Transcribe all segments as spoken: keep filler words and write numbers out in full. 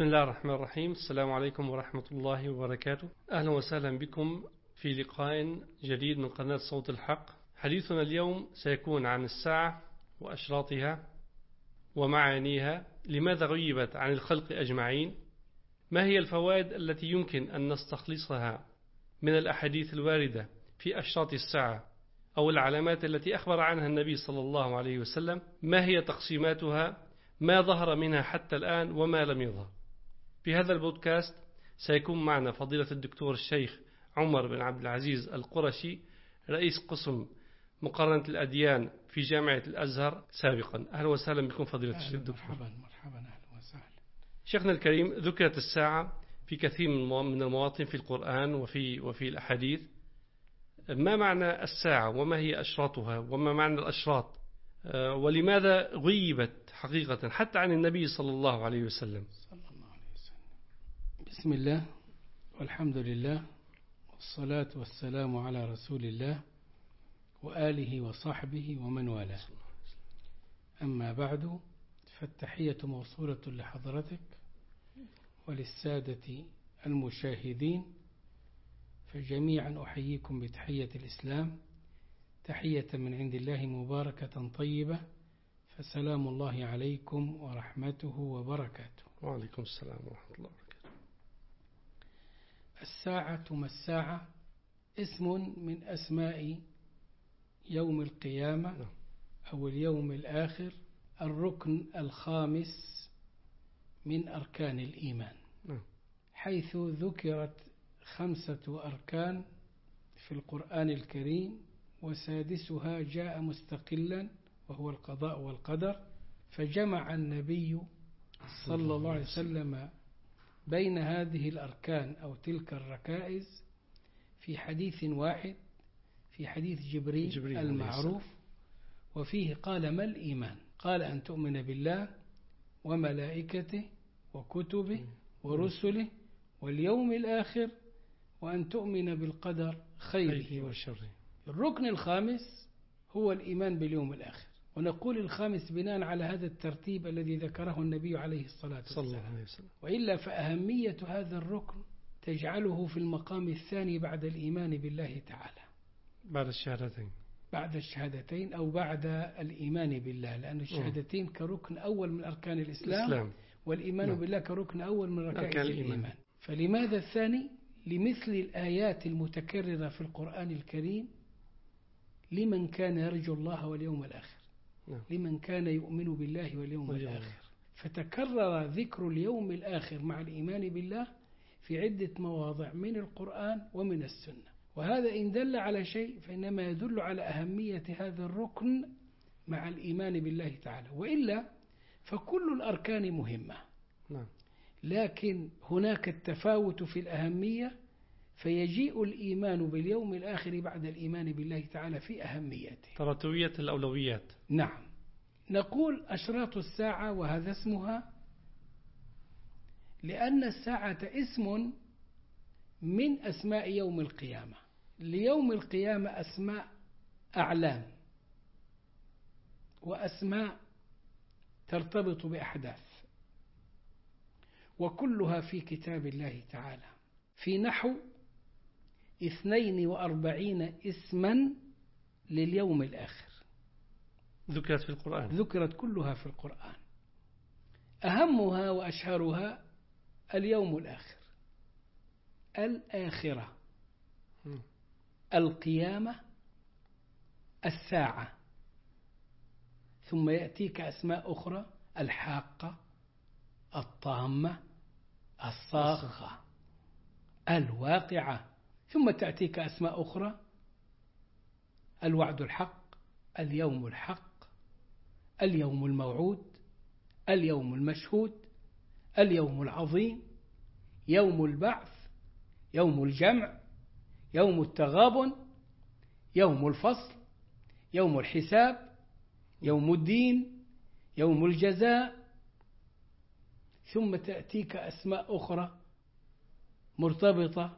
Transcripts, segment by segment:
الله الرحمن الرحيم. السلام عليكم ورحمة الله وبركاته. أهلا وسهلا بكم في لقاء جديد من قناة صوت الحق. حديثنا اليوم سيكون عن الساعة وأشراطها ومعانيها، لماذا غيبت عن الخلق أجمعين، ما هي الفوائد التي يمكن أن نستخلصها من الأحاديث الواردة في أشراط الساعة أو العلامات التي أخبر عنها النبي صلى الله عليه وسلم، ما هي تقسيماتها، ما ظهر منها حتى الآن وما لم يظهر. في هذا البودكاست سيكون معنا فضيلة الدكتور الشيخ عمر بن عبد العزيز القرشي، رئيس قسم مقارنة الأديان في جامعة الأزهر سابقا. أهلا وسهلا بكم فضيلة الشيخ الدكتور. مرحبا مرحبا أهلا وسهلا. شيخنا الكريم، ذكرت الساعة في كثير من المواطن في القرآن وفي وفي الأحاديث. ما معنى الساعة وما هي أشراطها وما معنى الأشراط، ولماذا غيبت حقيقة حتى عن النبي صلى الله عليه وسلم؟ صلى الله عليه وسلم. بسم الله والحمد لله والصلاة والسلام على رسول الله وآله وصحبه ومن والاه. أما بعد، فالتحية موصولة لحضرتك وللسادة المشاهدين، فجميعا أحييكم بتحية الإسلام، تحية من عند الله مباركة طيبة، فسلام الله عليكم ورحمته وبركاته. وعليكم السلام ورحمة الله وبركاته. الساعة ما الساعة اسم من أسماء يوم القيامة أو اليوم الآخر، الركن الخامس من أركان الإيمان، حيث ذكرت خمسة أركان في القرآن الكريم، وسادسها جاء مستقلا وهو القضاء والقدر، فجمع النبي صلى الله عليه وسلم بين هذه الأركان أو تلك الركائز في حديث واحد، في حديث جبريل, جبريل المعروف، وفيه قال: ما الإيمان؟ قال: أن تؤمن بالله وملائكته وكتبه ورسله واليوم الآخر وأن تؤمن بالقدر خيره وشره. الركن الخامس هو الإيمان باليوم الآخر، ونقول الخامس بناء على هذا الترتيب الذي ذكره النبي عليه الصلاة والسلام، وإلا فأهمية هذا الركن تجعله في المقام الثاني بعد الإيمان بالله تعالى، بعد الشهادتين بعد الشهادتين أو بعد الإيمان بالله، لأن الشهادتين كركن أول من أركان الإسلام الإسلام. والإيمان نعم. بالله كركن أول من ركائز الإيمان. الإيمان. فلماذا الثاني؟ لمثل الآيات المتكررة في القرآن الكريم: لمن كان يرجو الله واليوم الآخر، نعم. لمن كان يؤمن بالله واليوم واليوم الآخر. فتكرر ذكر اليوم الآخر مع الإيمان بالله في عدة مواضع من القرآن ومن السنة، وهذا إن دل على شيء فإنما يدل على أهمية هذا الركن مع الإيمان بالله تعالى، وإلا فكل الأركان مهمة، نعم. لكن هناك التفاوت في الأهمية، فيجيء الإيمان باليوم الآخر بعد الإيمان بالله تعالى في أهميته، ترتيبية الأولويات. نعم. نقول أشراط الساعة، وهذا اسمها لأن الساعة اسم من أسماء يوم القيامة. ليوم القيامة أسماء أعلام وأسماء ترتبط بأحداث، وكلها في كتاب الله تعالى، في نحو اثنين وأربعين اسما لليوم الآخر ذكرت في القرآن، ذكرت كلها في القرآن. أهمها وأشهرها اليوم الآخر، الآخرة، القيامة، الساعة، ثم يأتيك أسماء أخرى: الحاقة، الطامة، الصاخة، الواقعة، ثم تأتيك أسماء أخرى: الوعد الحق، اليوم الحق، اليوم الموعود، اليوم المشهود، اليوم العظيم، يوم البعث، يوم الجمع، يوم التغابن، يوم الفصل، يوم الحساب، يوم الدين، يوم الجزاء. ثم تأتيك أسماء أخرى مرتبطة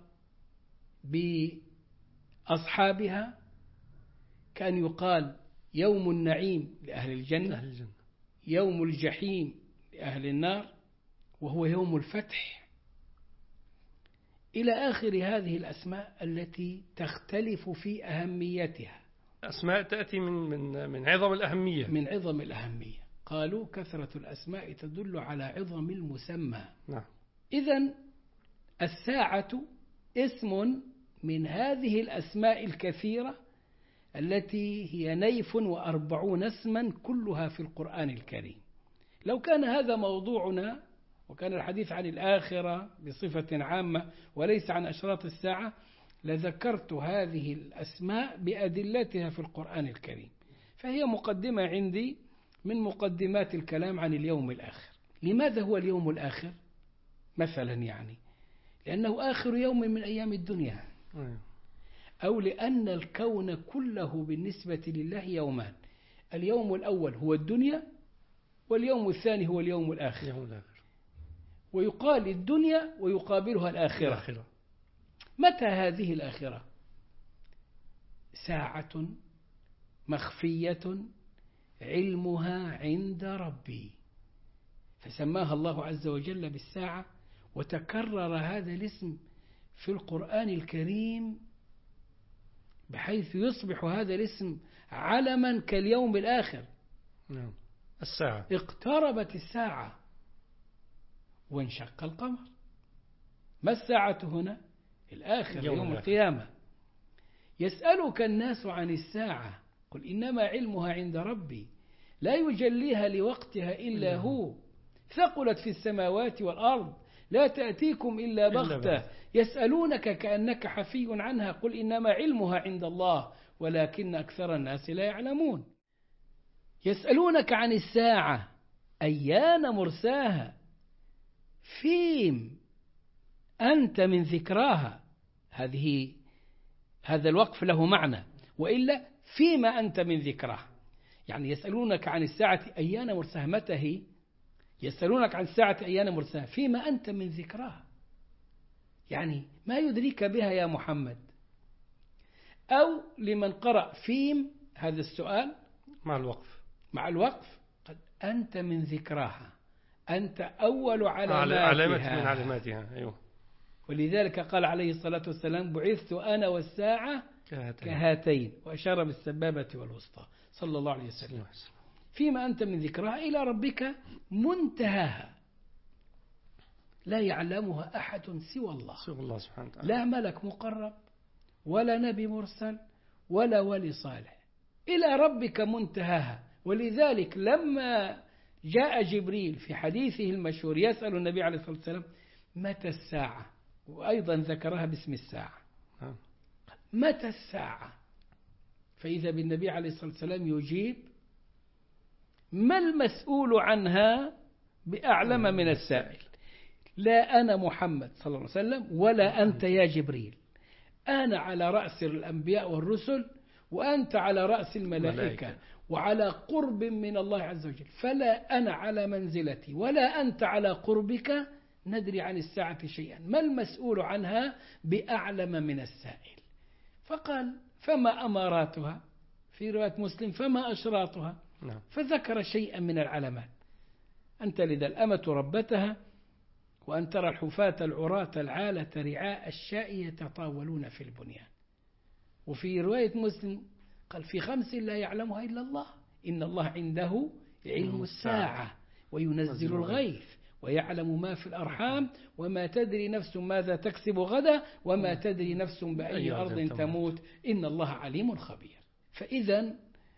بأصحابها، كان يقال يوم النعيم لأهل الجنة، يوم الجحيم لأهل النار، وهو يوم الفتح، إلى آخر هذه الأسماء التي تختلف في أهميتها. أسماء تأتي من من من عظم الأهمية. من عظم الأهمية. قالوا كثرة الأسماء تدل على عظم المسمى. نعم. إذن الساعة اسم من هذه الأسماء الكثيرة التي هي نيف وأربعون اسما كلها في القرآن الكريم. لو كان هذا موضوعنا وكان الحديث عن الآخرة بصفة عامة وليس عن أشراط الساعة لذكرت هذه الأسماء بأدلتها في القرآن الكريم، فهي مقدمة عندي من مقدمات الكلام عن اليوم الآخر. لماذا هو اليوم الآخر؟ مثلا يعني لأنه آخر يوم من أيام الدنيا، أو لأن الكون كله بالنسبة لله يومان، اليوم الأول هو الدنيا واليوم الثاني هو اليوم الآخر. اليوم الآخر. ويقال الدنيا ويقابلها الآخرة. الآخرة. متى هذه الآخرة؟ ساعة مخفية علمها عند ربي، فسماها الله عز وجل بالساعة، وتكرر هذا الاسم في القرآن الكريم بحيث يصبح هذا الاسم علما كاليوم الآخر. نعم. الساعة. اقتربت الساعة وانشق القمر. ما الساعة هنا؟ الآخر، يوم, يوم القيامة. يسألك الناس عن الساعة قل إنما علمها عند ربي لا يجليها لوقتها إلا هو ثقلت في السماوات والأرض لا تأتيكم إلا بغتة يسألونك كأنك حفي عنها قل إنما علمها عند الله ولكن أكثر الناس لا يعلمون. يسألونك عن الساعة أيان مرساها فيم أنت من ذكراها. هذه هذا الوقف له معنى، وإلا فيما أنت من ذكراها. يعني يسألونك عن الساعة أيان مرساها، متى هي؟ يسألونك عن الساعة أيان مرساها فيما أنت من ذكراها، يعني ما يدريك بها يا محمد. أو لمن قرأ فيم هذا السؤال مع الوقف مع الوقف قد أنت من ذكراها، أنت أول علاماتها علامة من علاماتها. أيوه. ولذلك قال عليه الصلاة والسلام بعثت أنا والساعة كهاتين, كهاتين وأشار بالسبابة والوسطى صلى الله عليه وسلم. فيما أنت من ذكرها إلى ربك منتهاها لا يعلمها أحد سوى الله. سوى الله سبحانه وتعالى. لا ملك مقرب ولا نبي مرسل ولا ولي صالح، إلى ربك منتهاها. ولذلك لما جاء جبريل في حديثه المشهور يسأل النبي عليه الصلاة والسلام متى الساعة، وأيضا ذكرها باسم الساعة، متى الساعة؟ فإذا بالنبي عليه الصلاة والسلام يجيب ما المسؤول عنها بأعلم من السائل. لا أنا محمد صلى الله عليه وسلم ولا أنت يا جبريل، أنا على رأس الأنبياء والرسل وأنت على رأس الملائكة وعلى قرب من الله عز وجل، فلا أنا على منزلتي ولا أنت على قربك ندري عن الساعة شيئا، ما المسؤول عنها بأعلم من السائل. فقال فما أماراتها، في رواية مسلم فما أشراطها، فذكر شيئا من العلامات: أن تلد الأمة ربتها، وأن ترى الحفاة العراة العالة رعاء الشاء يتطاولون في البنيان. وفي رواية مسلم قال في خمس لا يعلمها إلا الله: إن الله عنده علم الساعة وينزل الغيث ويعلم ما في الأرحام وما تدري نفس ماذا تكسب غدا وما تدري نفس بأي أرض تموت إن الله عليم خبير. فإذا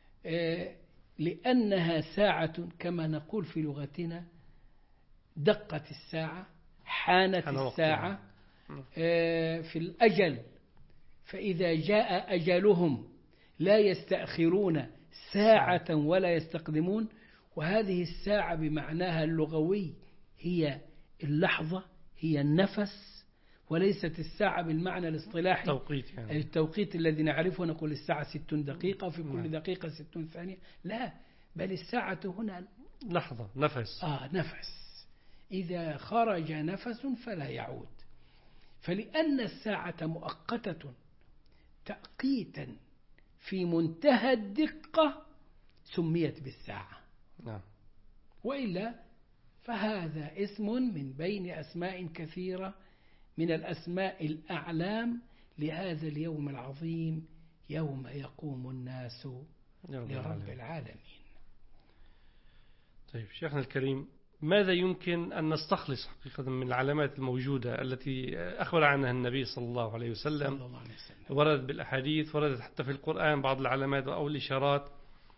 لأنها ساعة كما نقول في لغتنا دقت الساعة، حانت الساعة في الأجل، فإذا جاء أجلهم لا يستأخرون ساعة ولا يستقدمون. وهذه الساعة بمعناها اللغوي هي اللحظة، هي النفس، وليست الساعة بالمعنى الاصطلاحي التوقيت، يعني. التوقيت الذي نعرفه نقول الساعة ستون دقيقة وفي كل دقيقة ستون ثانية، لا، بل الساعة هنا لحظة، نفس. آه نفس، إذا خرج نفس فلا يعود. فلأن الساعة مؤقتة تأقيتا في منتهى الدقة سميت بالساعة. نعم. وإلا فهذا اسم من بين أسماء كثيرة من الأسماء الأعلام لهذا اليوم العظيم، يوم يقوم الناس لرب العالمين. طيب شيخنا الكريم، ماذا يمكن أن نستخلص حقيقة من العلامات الموجودة التي أخبر عنها النبي صلى الله عليه وسلم, صلى الله عليه وسلم. وردت بالأحاديث، وردت حتى في القرآن بعض العلامات أو الإشارات،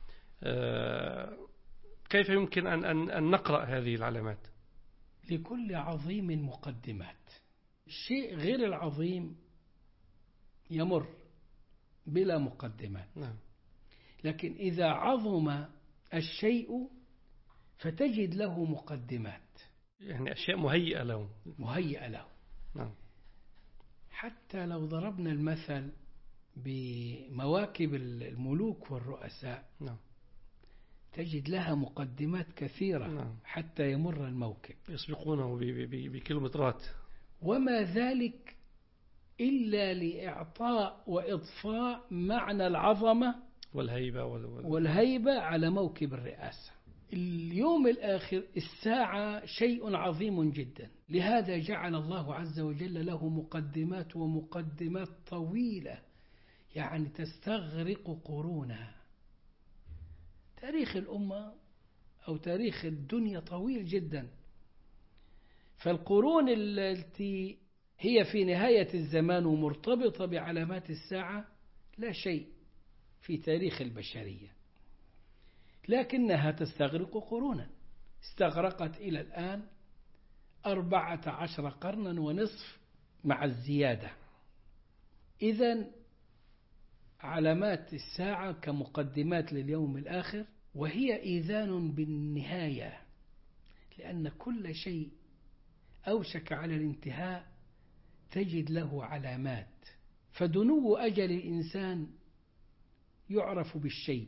كيف يمكن أن, أن, أن نقرأ هذه العلامات؟ لكل عظيم مقدمات. الشيء غير العظيم يمر بلا مقدمات. نعم. لكن إذا عظم الشيء فتجد له مقدمات، يعني أشياء مهيئة له مهيئة له. نعم. حتى لو ضربنا المثل بمواكب الملوك والرؤساء، نعم، تجد لها مقدمات كثيرة. نعم. حتى يمر الموكب يسبقونه بكيلومترات، وما ذلك إلا لإعطاء وإضفاء معنى العظمة والهيبة وال... والهيبة على موكب الرئاسة. اليوم الآخر، الساعة شيء عظيم جدا، لهذا جعل الله عز وجل له مقدمات، ومقدمات طويلة يعني تستغرق قرونا. تاريخ الأمة أو تاريخ الدنيا طويل جدا، فالقرون التي هي في نهاية الزمان ومرتبطة بعلامات الساعة لا شيء في تاريخ البشرية، لكنها تستغرق قرونا. استغرقت إلى الآن أربعة عشر قرنا ونصف مع الزيادة. إذن علامات الساعة كمقدمات لليوم الآخر، وهي إيذان بالنهاية، لأن كل شيء أوشك على الانتهاء تجد له علامات. فدنو أجل الإنسان يعرف بالشيب،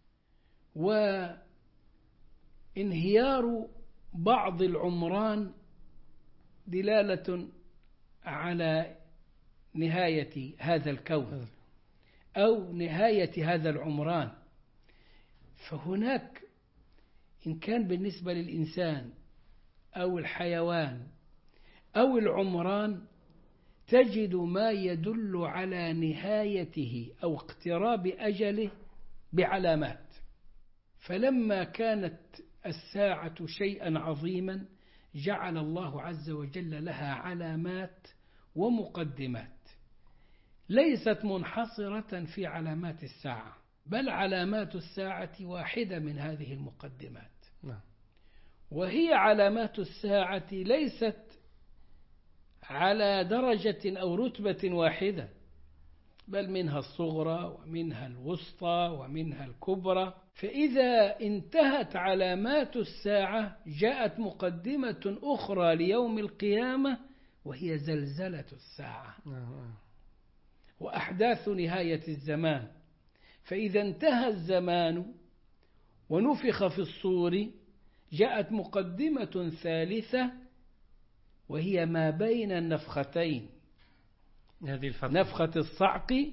وانهيار بعض العمران دلالة على نهاية هذا الكون أو نهاية هذا العمران. فهناك إن كان بالنسبة للإنسان أو الحيوان أو العمران تجد ما يدل على نهايته أو اقتراب أجله بعلامات. فلما كانت الساعة شيئا عظيما جعل الله عز وجل لها علامات ومقدمات، ليست منحصرة في علامات الساعة، بل علامات الساعة واحدة من هذه المقدمات. نعم. وهي علامات الساعة ليست على درجة أو رتبة واحدة، بل منها الصغرى ومنها الوسطى ومنها الكبرى. فإذا انتهت علامات الساعة جاءت مقدمة أخرى ليوم القيامة، وهي زلزلة الساعة وأحداث نهاية الزمان. فإذا انتهى الزمان ونفخ في الصور جاءت مقدمة ثالثة، وهي ما بين النفختين، هذه الفترة، نفخة الصعق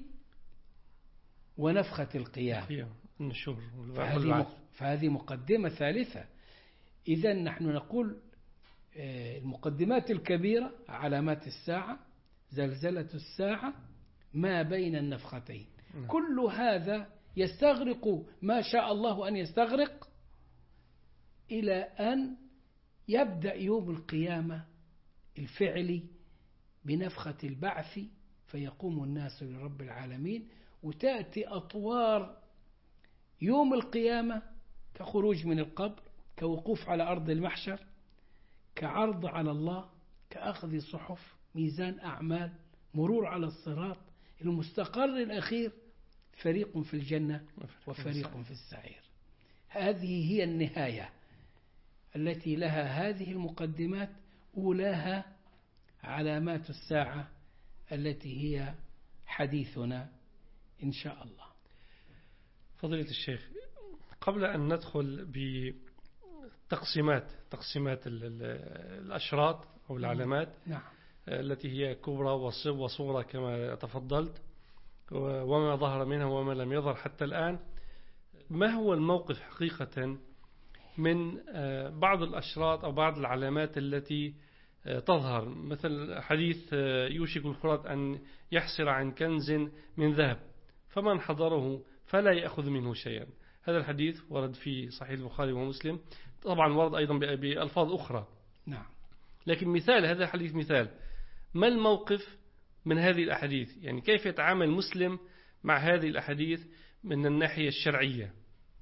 ونفخة القيام. فهذه, فهذه مقدمة ثالثة. إذا نحن نقول المقدمات الكبيرة علامات الساعة، زلزلة الساعة، ما بين النفختين. م. كل هذا يستغرق ما شاء الله أن يستغرق إلى أن يبدأ يوم القيامة الفعلي بنفخة البعث، فيقوم الناس لرب العالمين. وتأتي أطوار يوم القيامة كخروج من القبر، كوقوف على أرض المحشر، كعرض على الله، كأخذ صحف، ميزان أعمال، مرور على الصراط، المستقر الأخير فريق في الجنة وفريق في السعير. هذه هي النهاية التي لها هذه المقدمات، أولاها علامات الساعة التي هي حديثنا إن شاء الله. فضيلة الشيخ، قبل أن ندخل بتقسيمات تقسيمات الأشراط أو العلامات، نعم، التي هي كبرى وصغرى كما تفضلت، وما ظهر منها وما لم يظهر حتى الآن، ما هو الموقف حقيقة من بعض الأشراط أو بعض العلامات التي تظهر، مثل حديث يوشك الفرات أن يحصر عن كنز من ذهب فمن حضره فلا يأخذ منه شيئا. هذا الحديث ورد في صحيح البخاري ومسلم، طبعا ورد أيضا بألفاظ أخرى. نعم. لكن مثال هذا الحديث مثال، ما الموقف من هذه الأحاديث؟ يعني كيف يتعامل المسلم مع هذه الأحاديث من الناحية الشرعية؟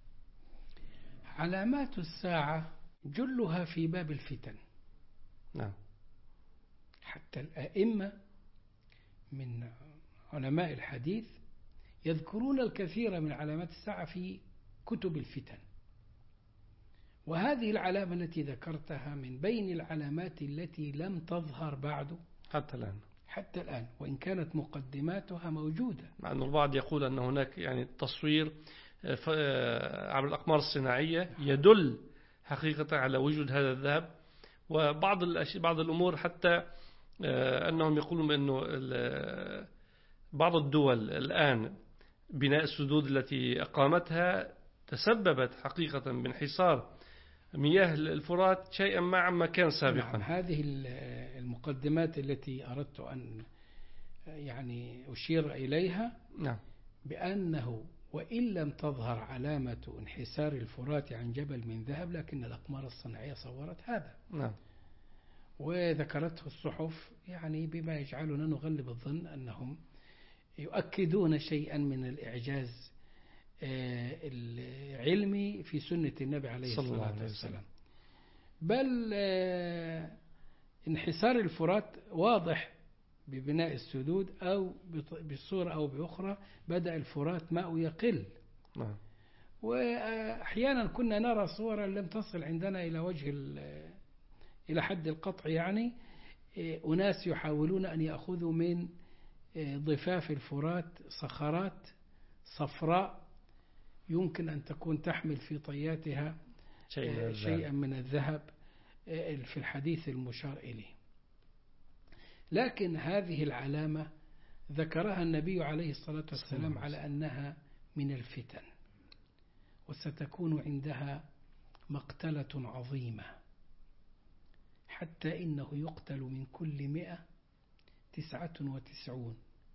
علامات الساعة جلها في باب الفتن. نعم. حتى الأئمة من علماء الحديث يذكرون الكثير من علامات الساعة في كتب الفتن، وهذه العلامة التي ذكرتها من بين العلامات التي لم تظهر بعد حتى الآن حتى الآن وإن كانت مقدماتها موجودة. مع أن البعض يقول أن هناك يعني تصوير عبر الأقمار الصناعية يدل حقيقة على وجود هذا الذهب، وبعض الأشياء بعض الأمور حتى أنهم يقولون بأنه بعض الدول الآن بناء السدود التي أقامتها تسببت حقيقة بانحسار مياه الفرات شيئا ما عما كان سابقا. نعم. هذه المقدمات التي أردت أن يعني أشير إليها. نعم. بأنه وإن لم تظهر علامة انحسار الفرات عن جبل من ذهب، لكن الأقمار الصناعية صورت هذا. نعم. وذكرته الصحف يعني بما يجعلنا نغلب الظن أنهم يؤكدون شيئا من الإعجاز العلمي في سنة النبي عليه الصلاة والسلام. بل انحسار الفرات واضح ببناء السدود، أو بصورة أو بأخرى بدأ الفرات ماء يقل. نعم. وأحيانا كنا نرى صورا لم تصل عندنا إلى وجه إلى حد القطع، يعني أناس يحاولون أن يأخذوا من ضفاف الفرات صخرات صفراء يمكن أن تكون تحمل في طياتها شيئا من الذهب في الحديث المشار إليه. لكن هذه العلامة ذكرها النبي عليه الصلاة والسلام على أنها من الفتن، وستكون عندها مقتلة عظيمة، حتى إنه يقتل من كل مئة تسعة وتسعون.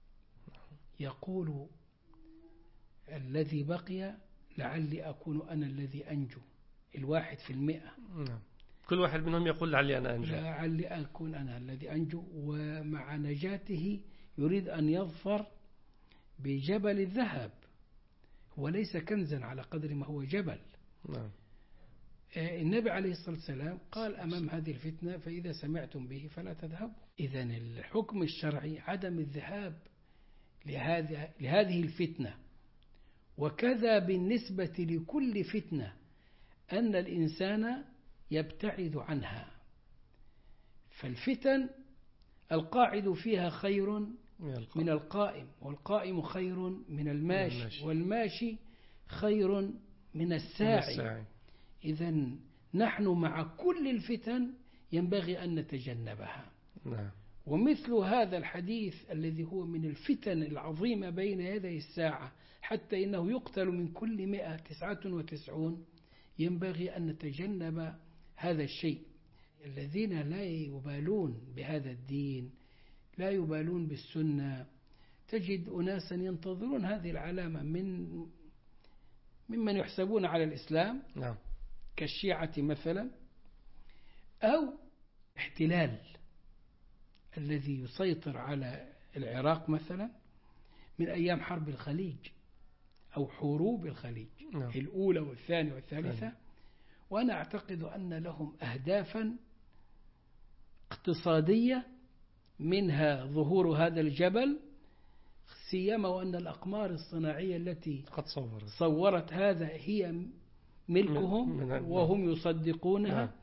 يقول الذي بقي لعلي أكون أنا الذي أنجو، الواحد في المئة. نعم. كل واحد منهم يقول لعلي أنا أنجو، لعلي أكون أنا الذي أنجو. ومع نجاته يريد أن يظفر بجبل الذهب، هو ليس كنزا على قدر ما هو جبل. نعم. النبي عليه الصلاة والسلام قال أمام هذه الفتنة فإذا سمعتم به فلا تذهبوا. إذن الحكم الشرعي عدم الذهاب لهذه لهذه الفتنة. وكذا بالنسبة لكل فتنة أن الإنسان يبتعد عنها. فالفتن القاعد فيها خير من القائم، والقائم خير من الماشي، والماشي خير من الساعي. إذن نحن مع كل الفتن ينبغي أن نتجنبها. نعم. ومثل هذا الحديث الذي هو من الفتن العظيمة بين يدي الساعة، حتى إنه يقتل من كل مئة تسعة وتسعون، ينبغي أن نتجنب هذا الشيء. الذين لا يبالون بهذا الدين، لا يبالون بالسنة، تجد أناسا ينتظرون هذه العلامة من ممن يحسبون على الإسلام. نعم. كالشيعة مثلا، أو احتلال الذي يسيطر على العراق مثلا من أيام حرب الخليج أو حروب الخليج. نعم. الأولى والثانية والثالثة. نعم. وأنا أعتقد أن لهم أهدافا اقتصادية، منها ظهور هذا الجبل، سيما وأن الأقمار الصناعية التي قد صورت, صورت هذا هي ملكهم من من وهم يصدقونها. نعم.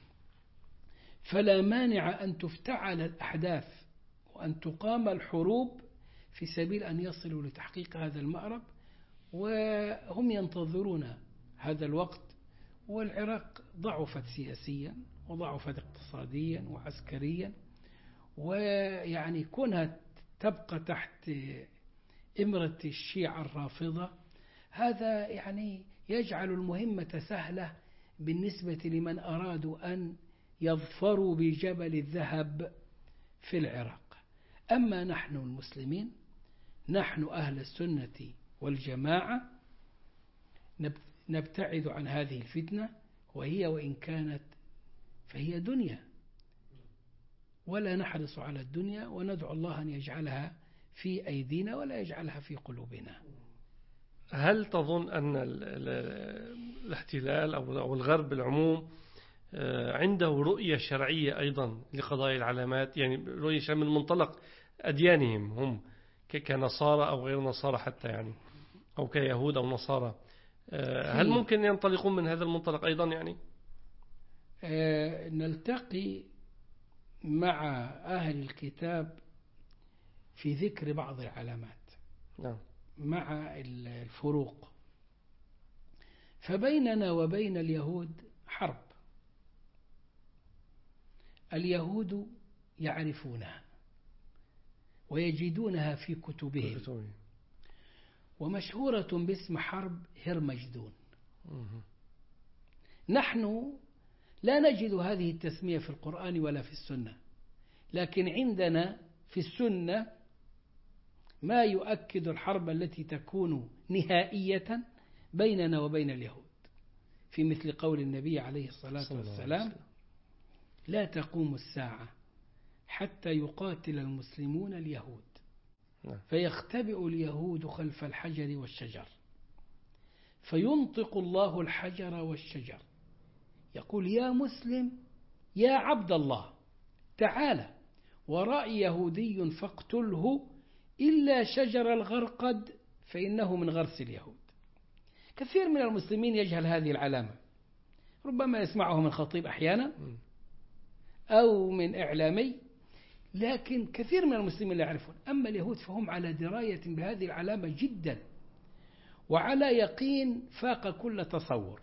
فلا مانع أن تفتعل الأحداث وأن تقام الحروب في سبيل أن يصلوا لتحقيق هذا المأرب، وهم ينتظرون هذا الوقت. والعراق ضعفت سياسيا وضعفت اقتصاديا وعسكريا، ويعني كونها تبقى تحت إمرة الشيعة الرافضة، هذا يعني يجعل المهمة سهلة بالنسبة لمن أرادوا أن يظفروا بجبل الذهب في العراق. أما نحن المسلمين، نحن أهل السنة والجماعة نبتعد عن هذه الفتنة، وهي وإن كانت فهي دنيا، ولا نحرص على الدنيا، وندعو الله أن يجعلها في أيدينا ولا يجعلها في قلوبنا. هل تظن أن الاحتلال أو الغرب العموم عنده رؤية شرعية أيضا لقضايا العلامات، يعني رؤية شرعية من منطلق أديانهم هم كنصارى أو غير نصارى حتى، يعني أو كيهود أو نصارى، هل ممكن ينطلقون من هذا المنطلق أيضا؟ يعني نلتقي مع أهل الكتاب في ذكر بعض العلامات نعم. مع الفروق، فبيننا وبين اليهود حرب. اليهود يعرفونها ويجدونها في كتبهم، ومشهورة باسم حرب هرمجدون. نحن لا نجد هذه التسمية في القرآن ولا في السنة، لكن عندنا في السنة ما يؤكد الحرب التي تكون نهائية بيننا وبين اليهود، في مثل قول النبي عليه الصلاة والسلام: لا تقوم الساعة حتى يقاتل المسلمون اليهود، فيختبئ اليهود خلف الحجر والشجر، فينطق الله الحجر والشجر يقول: يا مسلم يا عبد الله تعالى وراء يهودي فاقتله إلا شجر الغرقد فإنه من غرس اليهود. كثير من المسلمين يجهل هذه العلامة، ربما يسمعه من خطيب أحيانا أو من إعلامي، لكن كثير من المسلمين لا يعرفون. أما اليهود فهم على دراية بهذه العلامة جدا، وعلى يقين فاق كل تصور.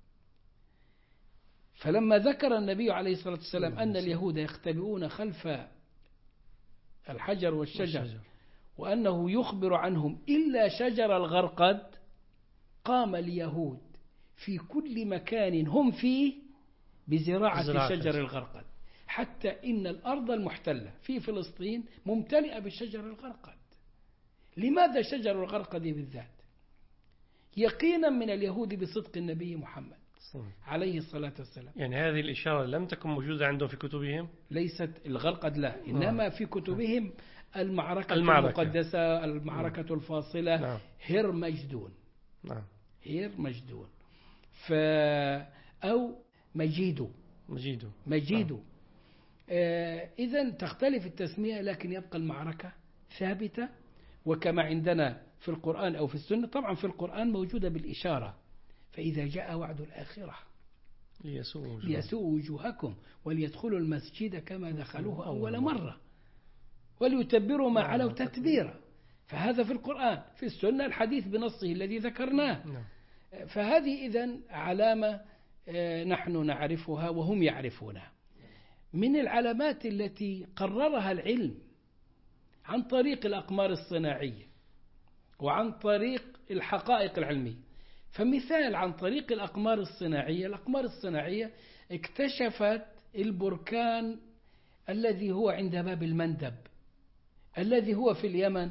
فلما ذكر النبي عليه الصلاة والسلام أن اليهود يختبئون خلف الحجر والشجر وأنه يخبر عنهم إلا شجر الغرقد، قام اليهود في كل مكان هم فيه بزراعة شجر الغرقد، حتى إن الأرض المحتلة في فلسطين ممتلئة بشجر الغرقد. لماذا شجر الغرقد بالذات؟ يقينا من اليهود بصدق النبي محمد عليه الصلاة والسلام. يعني هذه الإشارة لم تكن موجودة عندهم في كتبهم؟ ليست الغرقد لا، إنما في كتبهم المعركة, المعركة. المقدسة، المعركة الفاصلة، نعم. هرمجدون. نعم. هرمجدون ف أو مجيدو مجيدو مجيدو آه إذن تختلف التسمية، لكن يبقى المعركة ثابتة. وكما عندنا في القرآن أو في السنة، طبعا في القرآن موجودة بالإشارة: فإذا جاء وعد الآخرة ليسوء وجوهكم وليدخلوا المسجد كما دخلوه أول مرة وليتبروا ما علوا تتبيرا. فهذا في القرآن. في السنة الحديث بنصه الذي ذكرناه. فهذه إذن علامة نحن نعرفها وهم يعرفونها. من العلامات التي قررها العلم عن طريق الأقمار الصناعية وعن طريق الحقائق العلمية. فمثال عن طريق الأقمار الصناعية: الأقمار الصناعية اكتشفت البركان الذي هو عند باب المندب، الذي هو في اليمن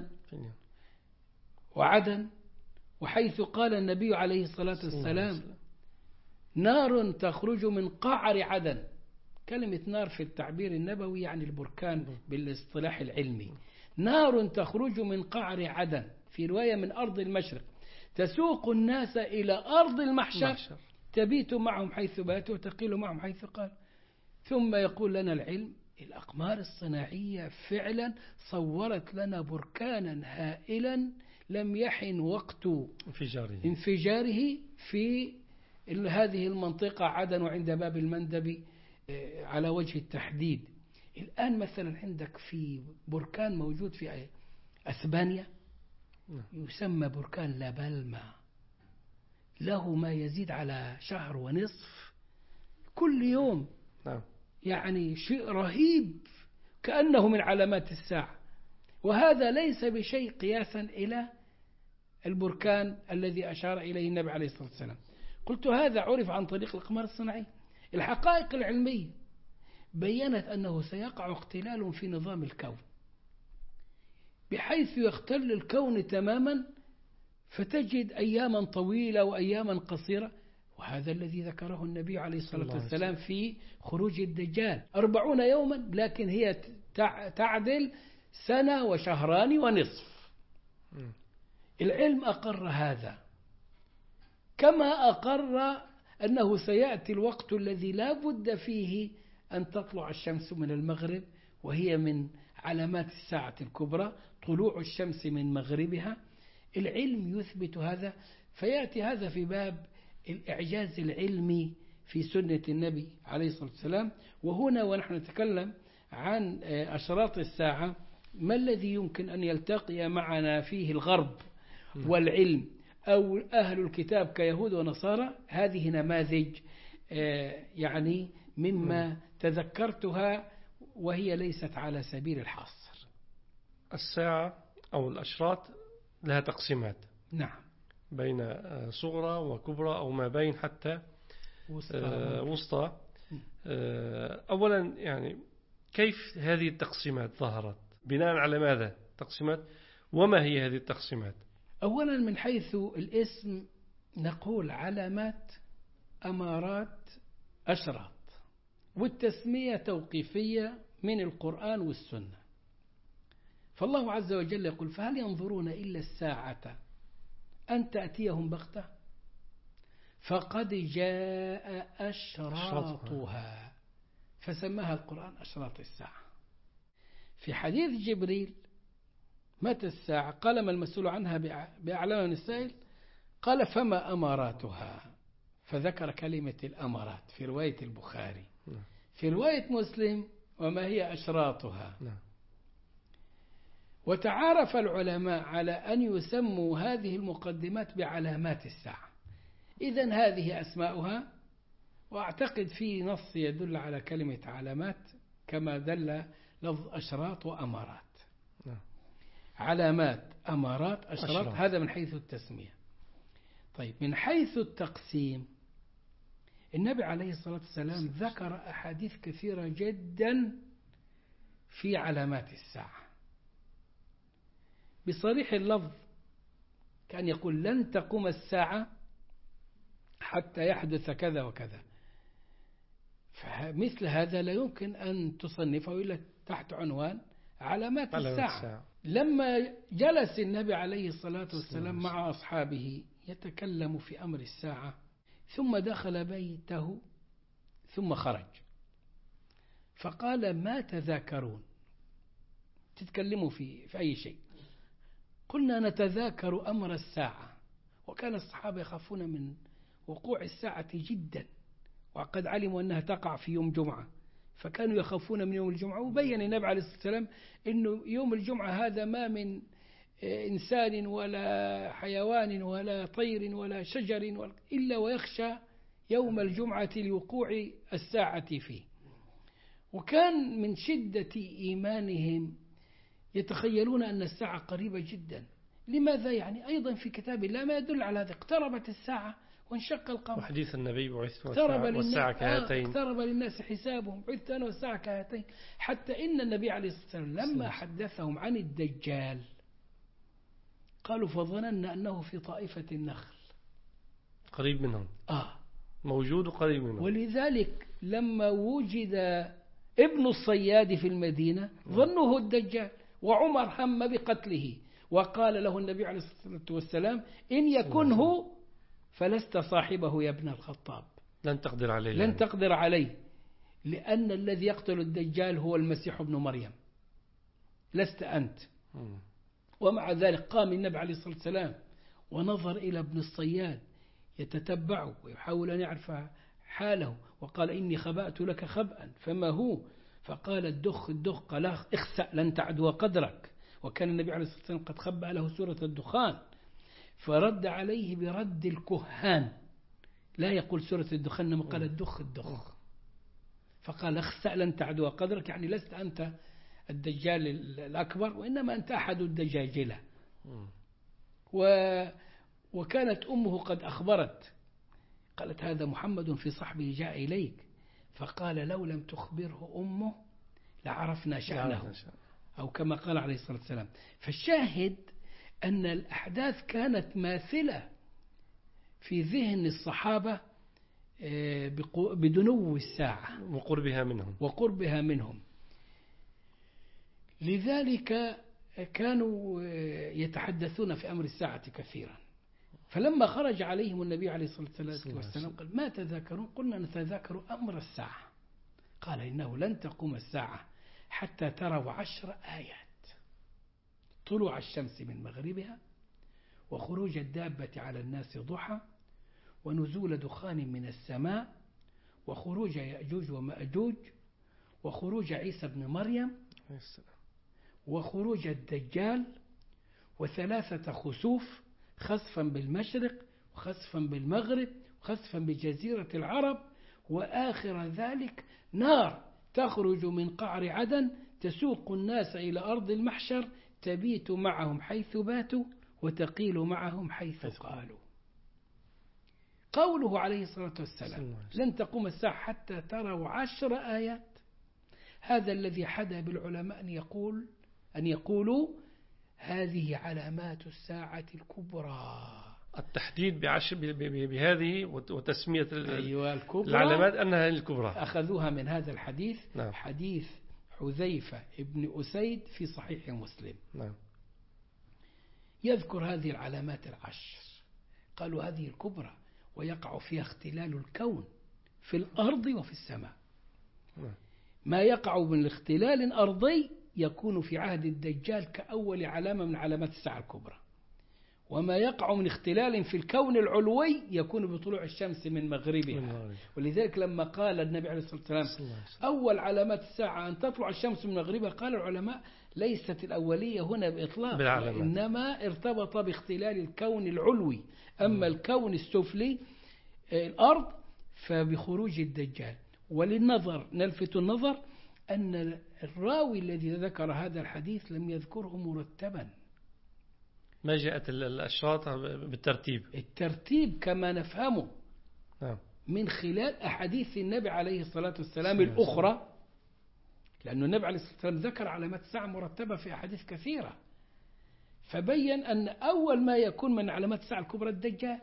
وعدن، وحيث قال النبي عليه الصلاة والسلام: نار تخرج من قعر عدن. كلمة نار في التعبير النبوي يعني البركان بالاصطلاح العلمي. نار تخرج من قعر عدن، في رواية من أرض المشرق، تسوق الناس إلى أرض المحشر، محشر. تبيت معهم حيث باتوا وتقيل معهم حيث قال. ثم يقول لنا العلم: الأقمار الصناعية فعلا صورت لنا بركانا هائلا لم يحن وقت انفجاره, انفجاره في هذه المنطقة عدن وعند باب المندب على وجه التحديد. الآن مثلا عندك في بركان موجود في أسبانيا يسمى بركان لابالما، له ما يزيد على شهر ونصف كل يوم. يعني شيء رهيب كأنه من علامات الساعة. وهذا ليس بشيء قياسا إلى البركان الذي أشار إليه النبي عليه الصلاة والسلام. قلت هذا عرف عن طريق الأقمار الصناعية. الحقائق العلمية بيّنت أنه سيقع اختلال في نظام الكون بحيث يختل الكون تماما، فتجد أياما طويلة وأياما قصيرة، وهذا الذي ذكره النبي عليه الصلاة والسلام في خروج الدجال، أربعون يوما، لكن هي تعدل سنة وشهران ونصف. العلم أقر هذا، كما أقر أنه سيأتي الوقت الذي لا بد فيه أن تطلع الشمس من المغرب، وهي من علامات الساعة الكبرى طلوع الشمس من مغربها. العلم يثبت هذا، فيأتي هذا في باب الإعجاز العلمي في سنة النبي عليه الصلاة والسلام. وهنا ونحن نتكلم عن أشراط الساعة، ما الذي يمكن أن يلتقي معنا فيه الغرب والعلم أو أهل الكتاب كيهود ونصارى؟ هذه نماذج يعني مما تذكرتها، وهي ليست على سبيل الحصر. الساعة أو الأشراط لها تقسيمات، نعم، بين صغرى وكبرى أو ما بين حتى وسطى, وسطى. أولا يعني كيف هذه التقسيمات ظهرت؟ بناء على ماذا تقسيمات؟ وما هي هذه التقسيمات؟ أولا من حيث الاسم نقول علامات، أمارات، أشراط، والتسمية توقيفية من القرآن والسنة. فالله عز وجل يقول فهل ينظرون إلا الساعة أن تأتيهم بغتة فقد جاء أشراطها، فسماها القرآن أشراط الساعة. في حديث جبريل متى الساعة؟ قال ما المسؤول عنها بأعلم من السائل، قال فما أماراتها، فذكر كلمة الأمارات في رواية البخاري. في رواية مسلم وما هي أشراطها. وتعارف العلماء على أن يسموا هذه المقدمات بعلامات الساعة. إذن هذه أسماؤها، وأعتقد في نص يدل على كلمة علامات كما دل لفظ أشراط وأمارات. علامات، أمارات، أشراط, أشراط. هذا من حيث التسمية. طيب من حيث التقسيم، النبي عليه الصلاة والسلام ذكر أحاديث كثيرة جدا في علامات الساعة بصريح اللفظ، كان يقول لن تقوم الساعة حتى يحدث كذا وكذا. فمثل هذا لا يمكن أن تصنفه إلا تحت عنوان علامات الساعة. الساعة. لما جلس النبي عليه الصلاة والسلام مع أصحابه يتكلم في أمر الساعة، ثم دخل بيته ثم خرج، فقال ما تذاكرون؟ تتكلموا في, في أي شيء؟ قلنا نتذاكر أمر الساعة. وكان الصحابة يخافون من وقوع الساعة جدا، وقد علموا أنها تقع في يوم جمعة، فكانوا يخافون من يوم الجمعة. وبين النبي عليه الصلاة والسلام أنه يوم الجمعة هذا ما من إنسان ولا حيوان ولا طير ولا شجر إلا ويخشى يوم الجمعة لوقوع الساعة فيه. وكان من شدة إيمانهم يتخيلون أن الساعة قريبة جدا. لماذا؟ يعني أيضا في كتاب الله ما يدل على هذا. اقتربت الساعة وانشق القمر، وحديث النبي بعثت والساعة كهاتين، اقترب للناس حسابهم بعثت أنا والساعة كهاتين. حتى إن النبي عليه الصلاة والسلام لما حدثهم عن الدجال قالوا فظننا أنه في طائفة النخل، قريب منهم، آه موجود قريب منهم. ولذلك لما وجد ابن الصياد في المدينة ظنوه الدجال، وعمر هم بقتله، وقال له النبي عليه الصلاة والسلام إن يكنه فلست صاحبه يا ابن الخطاب، لن تقدر عليه، لن يعني. تقدر عليه، لأن الذي يقتل الدجال هو المسيح ابن مريم، لست أنت. م. ومع ذلك قام النبي عليه الصلاة والسلام ونظر إلى ابن الصياد يتتبعه ويحاول أن يعرف حاله، وقال إني خبأت لك خبأ فما هو؟ فقال الدخ الدخ، قال اخسأ لن تعدو قدرك. وكان النبي عليه الصلاة والسلام قد خبأ له سورة الدخان، فرد عليه برد الكهان، لا يقول سورة الدخان إنما قال الدخ الدخ. فقال اخسأ لن تعدو قدرك، يعني لست أنت الدجال الأكبر، وإنما أنت أحد قالت هذا محمد في صحبه جاء إليك، فقال لو لم تخبره أمه لعرفنا شأنه، أو كما قال عليه الصلاة والسلام. فالشاهد أن الأحداث كانت ماثلة في ذهن الصحابة بدنو الساعة وقربها منهم وقربها منهم. لذلك كانوا يتحدثون في أمر الساعة كثيرا. فلما خرج عليهم النبي عليه الصلاة والسلام قال ما تذاكرون؟ قلنا نتذاكر أمر الساعة. قال إنه لن تقوم الساعة حتى تروا عشر آيات: طلوع الشمس من مغربها، وخروج الدابة على الناس ضحى، ونزول دخان من السماء، وخروج يأجوج ومأجوج، وخروج عيسى بن مريم، وخروج الدجال، وثلاثة خسوف: خسفا بالمشرق، وخسفا بالمغرب، وخسفا بجزيرة العرب، وآخر ذلك نار تخرج من قعر عدن تسوق الناس إلى أرض المحشر، تبيت معهم حيث باتوا وتقيل معهم حيث قالوا. قوله عليه الصلاة والسلام لن تقوم الساعة حتى تروا عشر آيات، هذا الذي حدا بالعلماء أن يقول أن يقولوا هذه علامات الساعة الكبرى. التحديد بعشر بهذه وتسمية أيوة الكبرى العلامات أنها الكبرى أخذوها من هذا الحديث. نعم. حديث حذيفة ابن أسيد في صحيح مسلم. نعم. يذكر هذه العلامات العشر، قالوا هذه الكبرى ويقع فيها اختلال الكون في الأرض وفي السماء. نعم. ما يقع من اختلال أرضي يكون في عهد الدجال كأول علامة من علامات الساعة الكبرى، وما يقع من اختلال في الكون العلوي يكون بطلوع الشمس من مغربها. ولذلك لما قال النبي عليه الصلاة والسلام أول علامات الساعة أن تطلع الشمس من مغربها، قال العلماء ليست الأولية هنا بإطلاق، إنما ارتبط باختلال الكون العلوي. أما الكون السفلي الأرض فبخروج الدجال. وللنظر نلفت النظر أن الراوي الذي ذكر هذا الحديث لم يذكره مرتبا، ما جاءت الأشراط بالترتيب، الترتيب كما نفهمه نعم. من خلال أحاديث النبي عليه الصلاة والسلام الأخرى، لأن النبي عليه الصلاة والسلام ذكر علامات الساعة مرتبة في أحاديث كثيرة، فبين أن أول ما يكون من علامات الساعة الكبرى الدجال.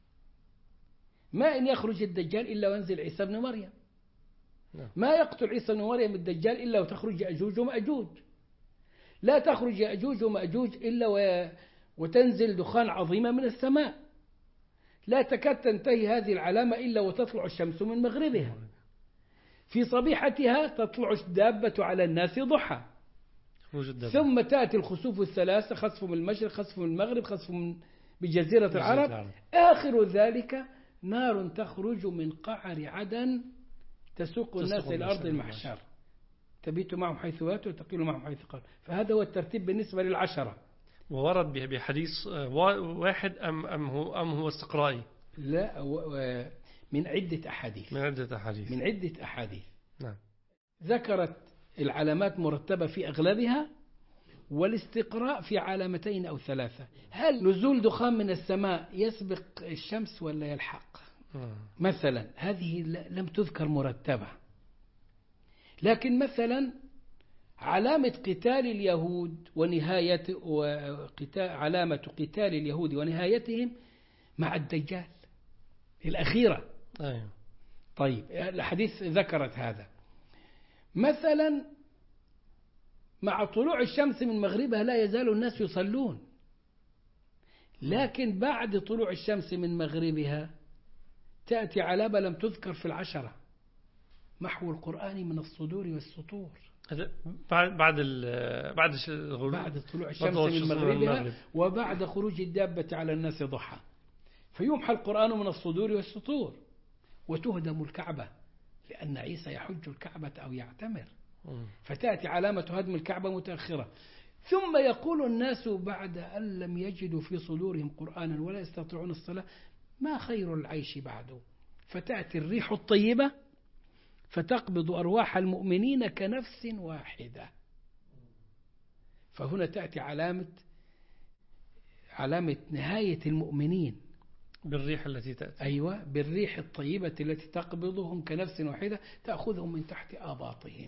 ما إن يخرج الدجال إلا وينزل عيسى بن مريم، ما يقتل عيسى بن مريم الدجال إلا وتخرج يأجوج ومأجوج، لا تخرج يأجوج ومأجوج إلا و... وتنزل دخان عظيمة من السماء، لا تكاد تنتهي هذه العلامة إلا وتطلع الشمس من مغربها، في صبيحتها تطلع الدابة على الناس ضحى، ثم تأتي الخسوف الثلاثة: خسف من المشرق، خسف من المغرب، خسف من بجزيرة العرب، آخر ذلك نار تخرج من قعر عدن تسوق الناس إلى أرض المحشر، تبيت معهم حيث باتوا وتقيل معهم حيث قالوا. فهذا هو الترتيب بالنسبة للعشرة. وورد بحديث واحد أم أم هو أم هو استقرائي؟ لا، من عدة أحاديث من عدة أحاديث من عدة أحاديث نعم. ذكرت العلامات مرتبة في أغلبها، والاستقراء في علامتين أو ثلاثة. هل نزول دخان من السماء يسبق الشمس ولا يلحق؟ آه. مثلا هذه لم تذكر مرتبة، لكن مثلا علامة قتال اليهود ونهاية وقتال علامة قتال اليهود ونهايتهم مع الدجال الأخيرة. أيوة. طيب الحديث ذكرت هذا. مثلا مع طلوع الشمس من مغربها لا يزال الناس يصلون، لكن بعد طلوع الشمس من مغربها تأتي علامة لم تذكر في العشرة: محو القرآن من الصدور والسطور. بعد بعد بعد بعد طلوع الشمس من مغربها وبعد خروج الدابة على الناس ضحى، فيمحى القرآن من الصدور والسطور، وتهدم الكعبة لأن عيسى يحج الكعبة أو يعتمر، فتأتي علامة هدم الكعبة متأخرة. ثم يقول الناس بعد أن لم يجدوا في صدورهم قرآنا ولا يستطيعون الصلاة: ما خير العيش بعده؟ فتأتي الريح الطيبة فتقبض أرواح المؤمنين كنفس واحدة. فهنا تأتي علامة علامة نهاية المؤمنين بالريح التي تأتي. أيوة، بالريح الطيبة التي تقبضهم كنفس واحدة تأخذهم من تحت آباطهم.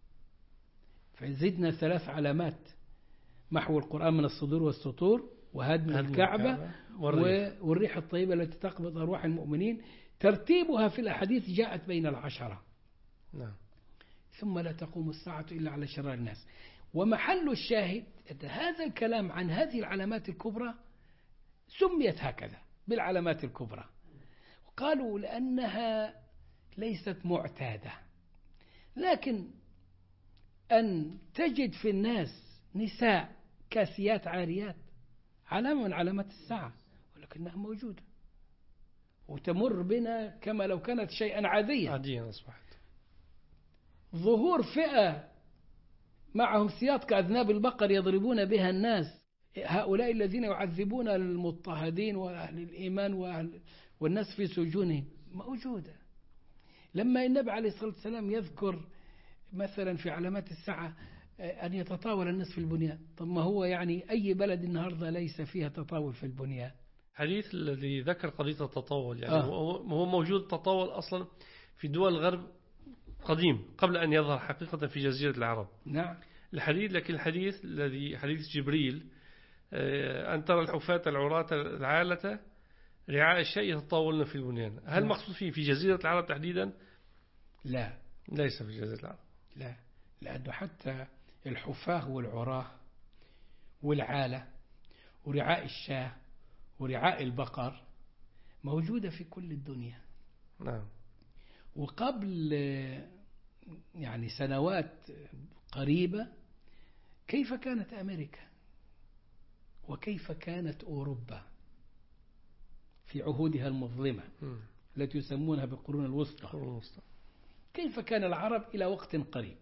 فزدنا ثلاث علامات: محو القرآن من الصدور والسطور، وهدم الكعبة، والريح. والريح الطيبة التي تقبض أرواح المؤمنين. ترتيبها في الأحاديث جاءت بين العشرة. نعم. ثم لا تقوم الساعة إلا على شرار الناس. ومحل الشاهد هذا الكلام عن هذه العلامات الكبرى سميت هكذا بالعلامات الكبرى، قالوا لأنها ليست معتادة. لكن أن تجد في الناس نساء كاسيات عاريات علامة من علامات الساعة، ولكنها موجودة وتمر بنا كما لو كانت شيئا عاديا. عاديا أصبحت. ظهور فئة معهم سياط كأذناب البقر يضربون بها الناس، هؤلاء الذين يعذبون المضطهدين وأهل الإيمان وأهل والناس في سجونهم، موجودة. لما النبي عليه الصلاة والسلام يذكر مثلا في علامات الساعة أن يتطاول الناس في البنيان، طب ما هو يعني أي بلد النهاردة ليس فيها تطاول في البنيان؟ حديث الذي ذكر قضية التطاول يعني آه. هو موجود التطاول أصلا في دول الغرب قديم قبل أن يظهر حقيقة في جزيرة العرب. نعم. الحديث لكن الحديث الذي حديث جبريل أن ترى الحفاة العراة العالة رعاء الشيء يتطاولون في البنيان، هل مقصود فيه في جزيرة العرب تحديدا؟ لا، ليس في جزيرة العرب. لا، لأنه حتى الحفاة والعراة والعالة ورعاء الشاه ورعاء البقر موجودة في كل الدنيا. نعم. وقبل يعني سنوات قريبة كيف كانت أمريكا وكيف كانت أوروبا في عهودها المظلمة م. التي يسمونها بالقرون الوسطى، كيف كان العرب إلى وقت قريب.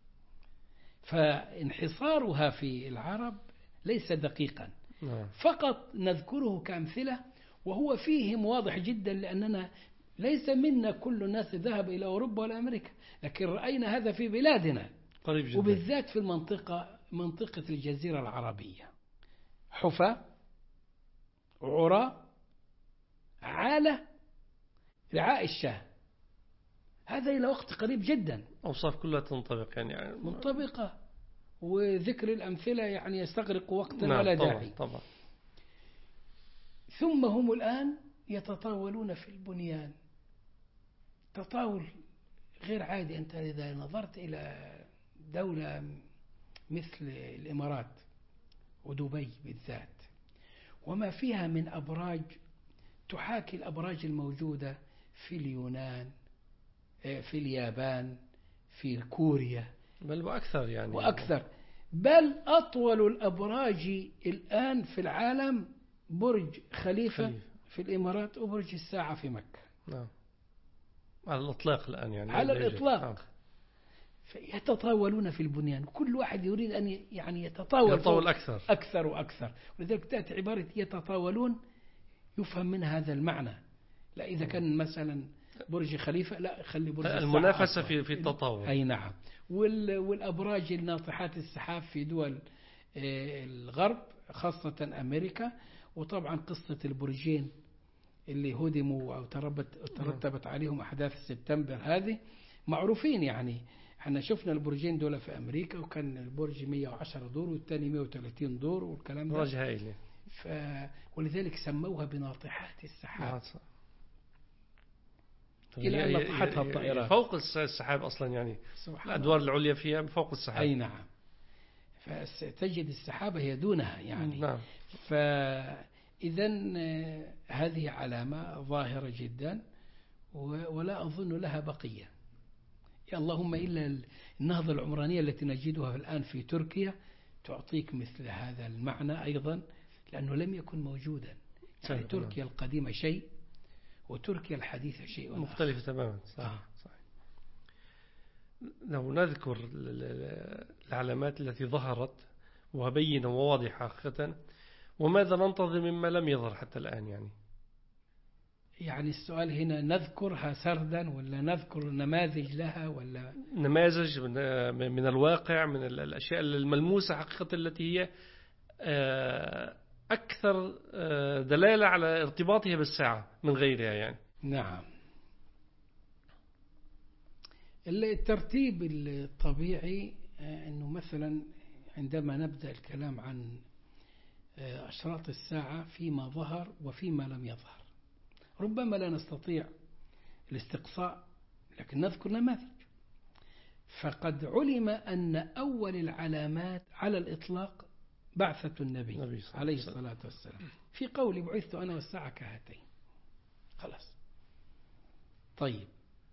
فانحصارها في العرب ليس دقيقا، م. فقط نذكره كأمثلة، وهو فيهم واضح جدا، لأننا ليس منا كل الناس ذهب إلى أوروبا ولا أمريكا، لكن رأينا هذا في بلادنا قريب جدا. وبالذات في المنطقة منطقة الجزيرة العربية، حفاة عراة عالة رعاء الشاه، هذا إلى وقت قريب جدا. أوصاف كلها تنطبق يعني منطبقة، وذكر الأمثلة يعني يستغرق وقتا. نعم ولا طبعا داعي. طبعا. ثم هم الآن يتطاولون في البنيان تطاول غير عادي. أنت إذا نظرت إلى دولة مثل الإمارات ودبي بالذات وما فيها من أبراج تحاكي الأبراج الموجودة في اليونان، في اليابان، في كوريا، بل وأكثر يعني وأكثر. بل أطول الأبراج الآن في العالم برج خليفة, خليفة في الإمارات وبرج الساعة في مكة. نعم. على الإطلاق الآن يعني على الإطلاق. نعم. فيتطاولون في البنيان، كل واحد يريد أن يعني يتطاول يتطاول أكثر أكثر وأكثر. ولذلك تأتي عبارة يتطاولون يفهم من هذا المعنى. لا إذا كان مثلا برج خليفة، لا خلي برج الساعة. المنافسة في في التطاول. أي نعم. والأبراج الناطحات السحاب في دول الغرب خاصة أمريكا، وطبعا قصة البرجين اللي هدموا أو ترتبت عليهم أحداث سبتمبر هذه معروفين. يعني احنا شفنا البرجين دول في أمريكا، وكان البرج مئة وعشرة دور والثاني مئة وثلاثين دور والكلام ده. برج هائل. ف... ولذلك سموها بناطحات السحاب إلى أن نطحتها الطائرات فوق السحاب أصلا، يعني الأدوار العليا فيها فوق السحاب. أي نعم. فتجد السحابة هي دونها يعني. نعم. فإذا هذه علامة ظاهرة جدا ولا أظن لها بقية، اللهم إلا النهضة العمرانية التي نجدها الآن في تركيا تعطيك مثل هذا المعنى أيضا، لأنه لم يكن موجودا. يعني تركيا القديمة شيء وتركيا الحديثة شيء مختلف تماما. صحيح. آه. صحيح. لو نذكر العلامات التي ظهرت وبينة وواضحة حقيقة، وماذا ننتظر مما لم يظهر حتى الآن؟ يعني يعني السؤال هنا نذكرها سردا ولا نذكر نماذج لها، ولا نماذج من الواقع، من الأشياء الملموسة حقيقة التي هي أكثر دلالة على ارتباطها بالساعة من غيرها يعني. نعم. الترتيب الطبيعي أنه مثلا عندما نبدأ الكلام عن أشراط الساعة فيما ظهر وفيما لم يظهر ربما لا نستطيع الاستقصاء، لكن نذكر نماذج. فقد علم أن أول العلامات على الإطلاق بعثة النبي عليه الصلاة والسلام، في قول بعثت أنا والساعة كهاتين. خلاص. طيب،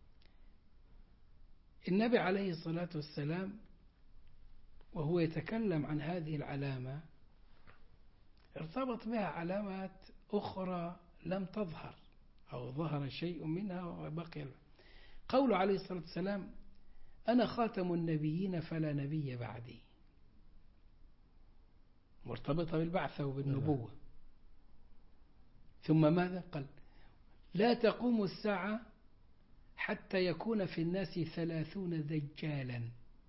النبي عليه الصلاة والسلام وهو يتكلم عن هذه العلامة ارتبط بها علامات أخرى لم تظهر أو ظهر شيء منها وبقي. قول عليه الصلاة والسلام أنا خاتم النبيين فلا نبي بعدي، مرتبطة بالبعثة وبالنبوة. ثم ماذا قال؟ لا تقوم الساعة حتى يكون في الناس ثلاثون دجالا،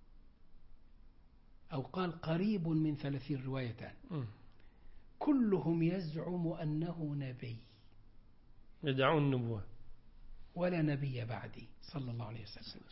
أو قال قريب من ثلاثين روايتان، كلهم يزعم أنه نبي، يدعون النبوة ولا نبي بعدي صلى الله عليه وسلم.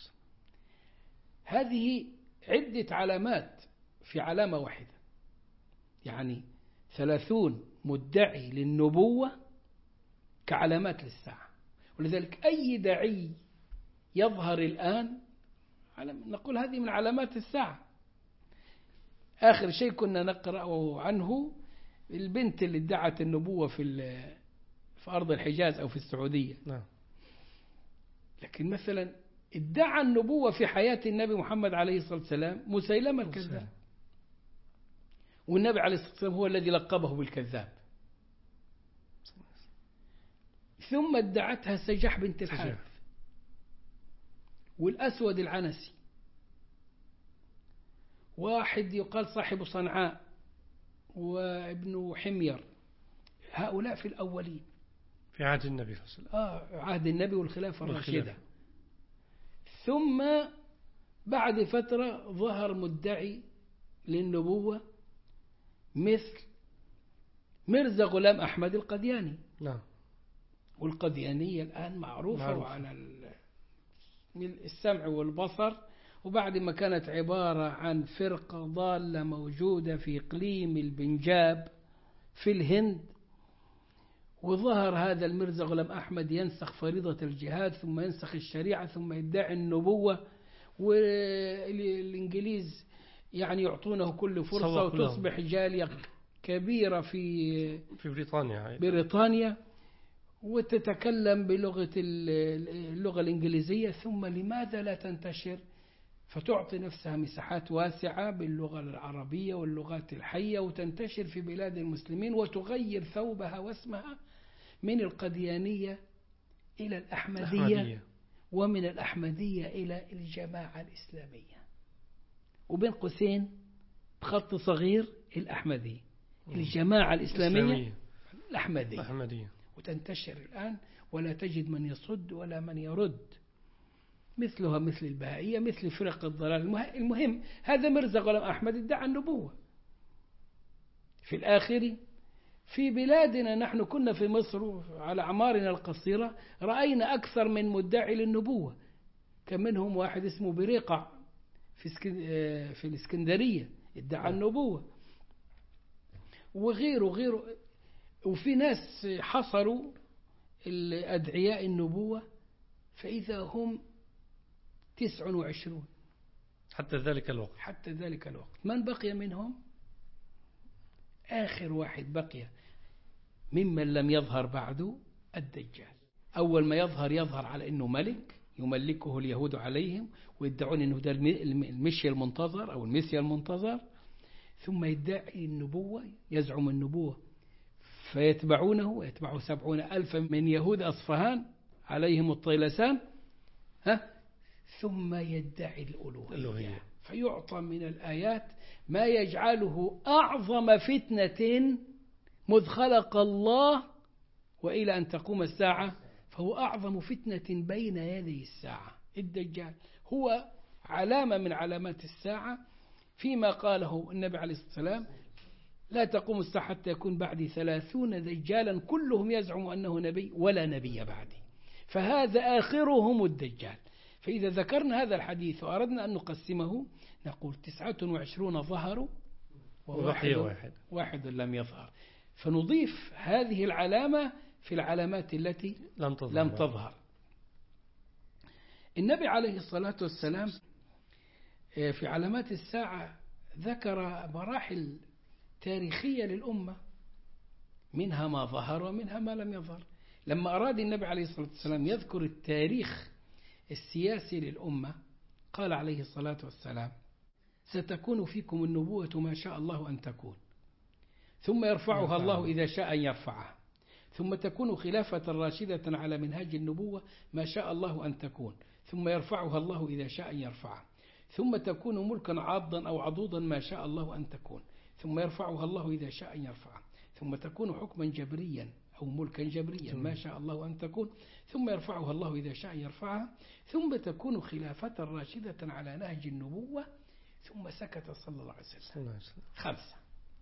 هذه عدة علامات في علامة واحدة، يعني ثلاثون مدعي للنبوة كعلامات للساعة. ولذلك أي داعي يظهر الآن نقول هذه من علامات الساعة. آخر شيء كنا نقرأ عنه البنت اللي ادعت النبوة في في أرض الحجاز أو في السعودية. نعم. لكن مثلا ادعى النبوة في حياة النبي محمد عليه الصلاة والسلام مسيلمة الكذاب، والنبي عليه الصلاة والسلام هو الذي لقبه بالكذاب. ثم ادعتها سجاح بنت الحارث والأسود العنسي، واحد يقال صاحب صنعاء وابن حمير، هؤلاء في الأولين في عهد النبي صلى الله عليه وسلم. آه عهد النبي والخلافة الراشدة. ثم بعد فترة ظهر مدعي للنبوة مثل مرزا غلام أحمد القدياني. نعم. والقديانية الآن معروفة معروف. على السمع والبصر، وبعد ما كانت عبارة عن فرقة ضالة موجودة في إقليم البنجاب في الهند، وظهر هذا المرزا غلام أحمد ينسخ فريضة الجهاد ثم ينسخ الشريعة ثم يدعي النبوة، والإنجليز يعني يعطونه كل فرصة وتصبح جالية كبيرة في في بريطانيا بريطانيا وتتكلم بلغة اللغة الإنجليزية. ثم لماذا لا تنتشر فتعطي نفسها مساحات واسعة باللغة العربية واللغات الحية وتنتشر في بلاد المسلمين وتغير ثوبها واسمها من القديانية إلى الأحمدية, الأحمدية. ومن الأحمدية إلى الجماعة الإسلامية، وبين قوسين بخط صغير الأحمدية، الجماعة الإسلامية الإسلامية. الأحمدية. الأحمدية وتنتشر الآن ولا تجد من يصد ولا من يرد، مثلها مثل البهائية مثل فرق الضلال. المهم هذا مرزا غلام أحمد ادعى النبوة. في الآخر في بلادنا نحن كنا في مصر على أعمارنا القصيرة رأينا أكثر من مدعي للنبوة، كان منهم واحد اسمه بريقع في في الإسكندرية ادعى النبوة، وغيره غيره. وفي ناس حصروا الأدعياء النبوة فإذا هم تسع وعشرون حتى ذلك الوقت. حتى ذلك الوقت من بقي منهم؟ آخر واحد بقي ممن لم يظهر بعده الدجال. أول ما يظهر يظهر على أنه ملك يملكه اليهود عليهم ويدعون أنه ده المشي المنتظر أو المسيا المنتظر، ثم يدعي النبوة يزعم النبوة فيتبعونه ويتبعه سبعون ألفا من يهود أصفهان عليهم الطيلسان، ها ثم يدعي الألوهية فيعطى من الآيات ما يجعله أعظم فتنة مذ خلق الله وإلى أن تقوم الساعة، فهو أعظم فتنة بين يدي الساعة. الدجال هو علامة من علامات الساعة فيما قاله النبي عليه الصلاة والسلام لا تقوم الساعة حتى يكون بعدي ثلاثون دجالا كلهم يزعم أنه نبي ولا نبي بعدي، فهذا آخرهم الدجال. فإذا ذكرنا هذا الحديث وأردنا أن نقسمه نقول تسعة وعشرون ظهروا وواحد واحد, واحد لم يظهر، فنضيف هذه العلامة في العلامات التي لم تظهر, لم تظهر. النبي عليه الصلاة والسلام في علامات الساعة ذكر مراحل تاريخية للأمة، منها ما ظهر ومنها ما لم يظهر. لما أراد النبي عليه الصلاة والسلام يذكر التاريخ السياسي للأمة قال عليه الصلاة والسلام: ستكون فيكم النبوة ما شاء الله أن تكون، ثم يرفعها الله إذا شاء أن يرفعها، ثم تكون خلافة راشدة على منهاج النبوة ما شاء الله أن تكون، ثم يرفعها الله إذا شاء أن يرفعها، ثم تكون ملكا عاضا أو عضوضا ما شاء الله أن تكون، ثم يرفعها الله إذا شاء أن يرفعها، ثم تكون حكما جبريا أو ملكا جبريا ما شاء الله أن تكون، ثم يرفعها الله إذا شاء أن يرفعها، ثم تكون خلافة راشدة على نهج النبوة، ثم سكت صلى الله عليه وسلم. خمسة.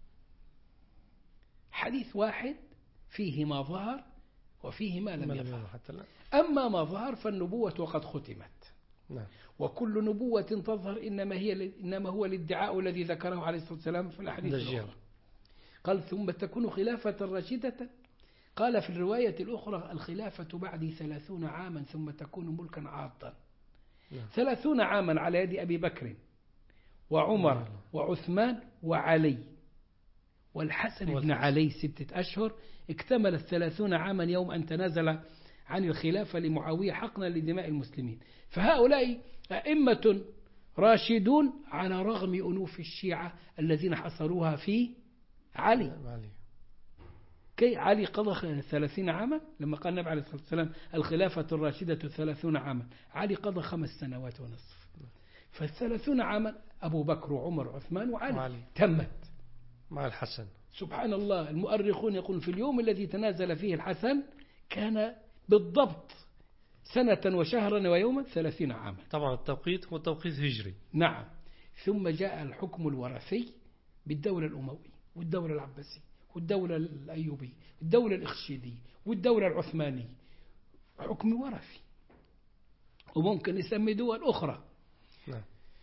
حديث واحد فيه ما ظهر وفيه ما لم يظهر. أما ما ظهر فالنبوة وقد ختمت، وكل نبوة تظهر إنما هي إنما هو الادعاء الذي ذكره عليه الصلاة والسلام في الحديث الأخرى. قال: ثم تكون خلافة راشدة. قال في الرواية الأخرى: الخلافة بعد ثلاثون عاما ثم تكون ملكا عاضا. ثلاثون عاما على يد أبي بكر وعمر وعثمان وعلي والحسن بن علي ستة أشهر، اكتملت ثلاثون عاما يوم أن تنازل عن الخلافة لمعاوية حقنا لدماء المسلمين. فهؤلاء أئمة راشدون على رغم أنوف الشيعة الذين حصروها في علي. كي علي قضى ثلاثين عاما، لما قال النبي عليه الصلاة والسلام الخلافة الراشدة ثلاثون عاما، علي قضى خمس سنوات ونصف. فالثلاثون عاما أبو بكر وعمر وعثمان وعلي, وعلي. تمت مع الحسن. سبحان الله. المؤرخون يقولون في اليوم الذي تنازل فيه الحسن كان بالضبط سنة وشهرا ويوما ثلاثين عاما. طبعا التوقيت هو توقيت هجري. نعم. ثم جاء الحكم الوراثي بالدولة الأموية والدولة العباسية والدولة الأيوبية والدولة الإخشيدية والدولة العثمانية، حكم ورثي، وممكن نسمي دول أخرى. نعم.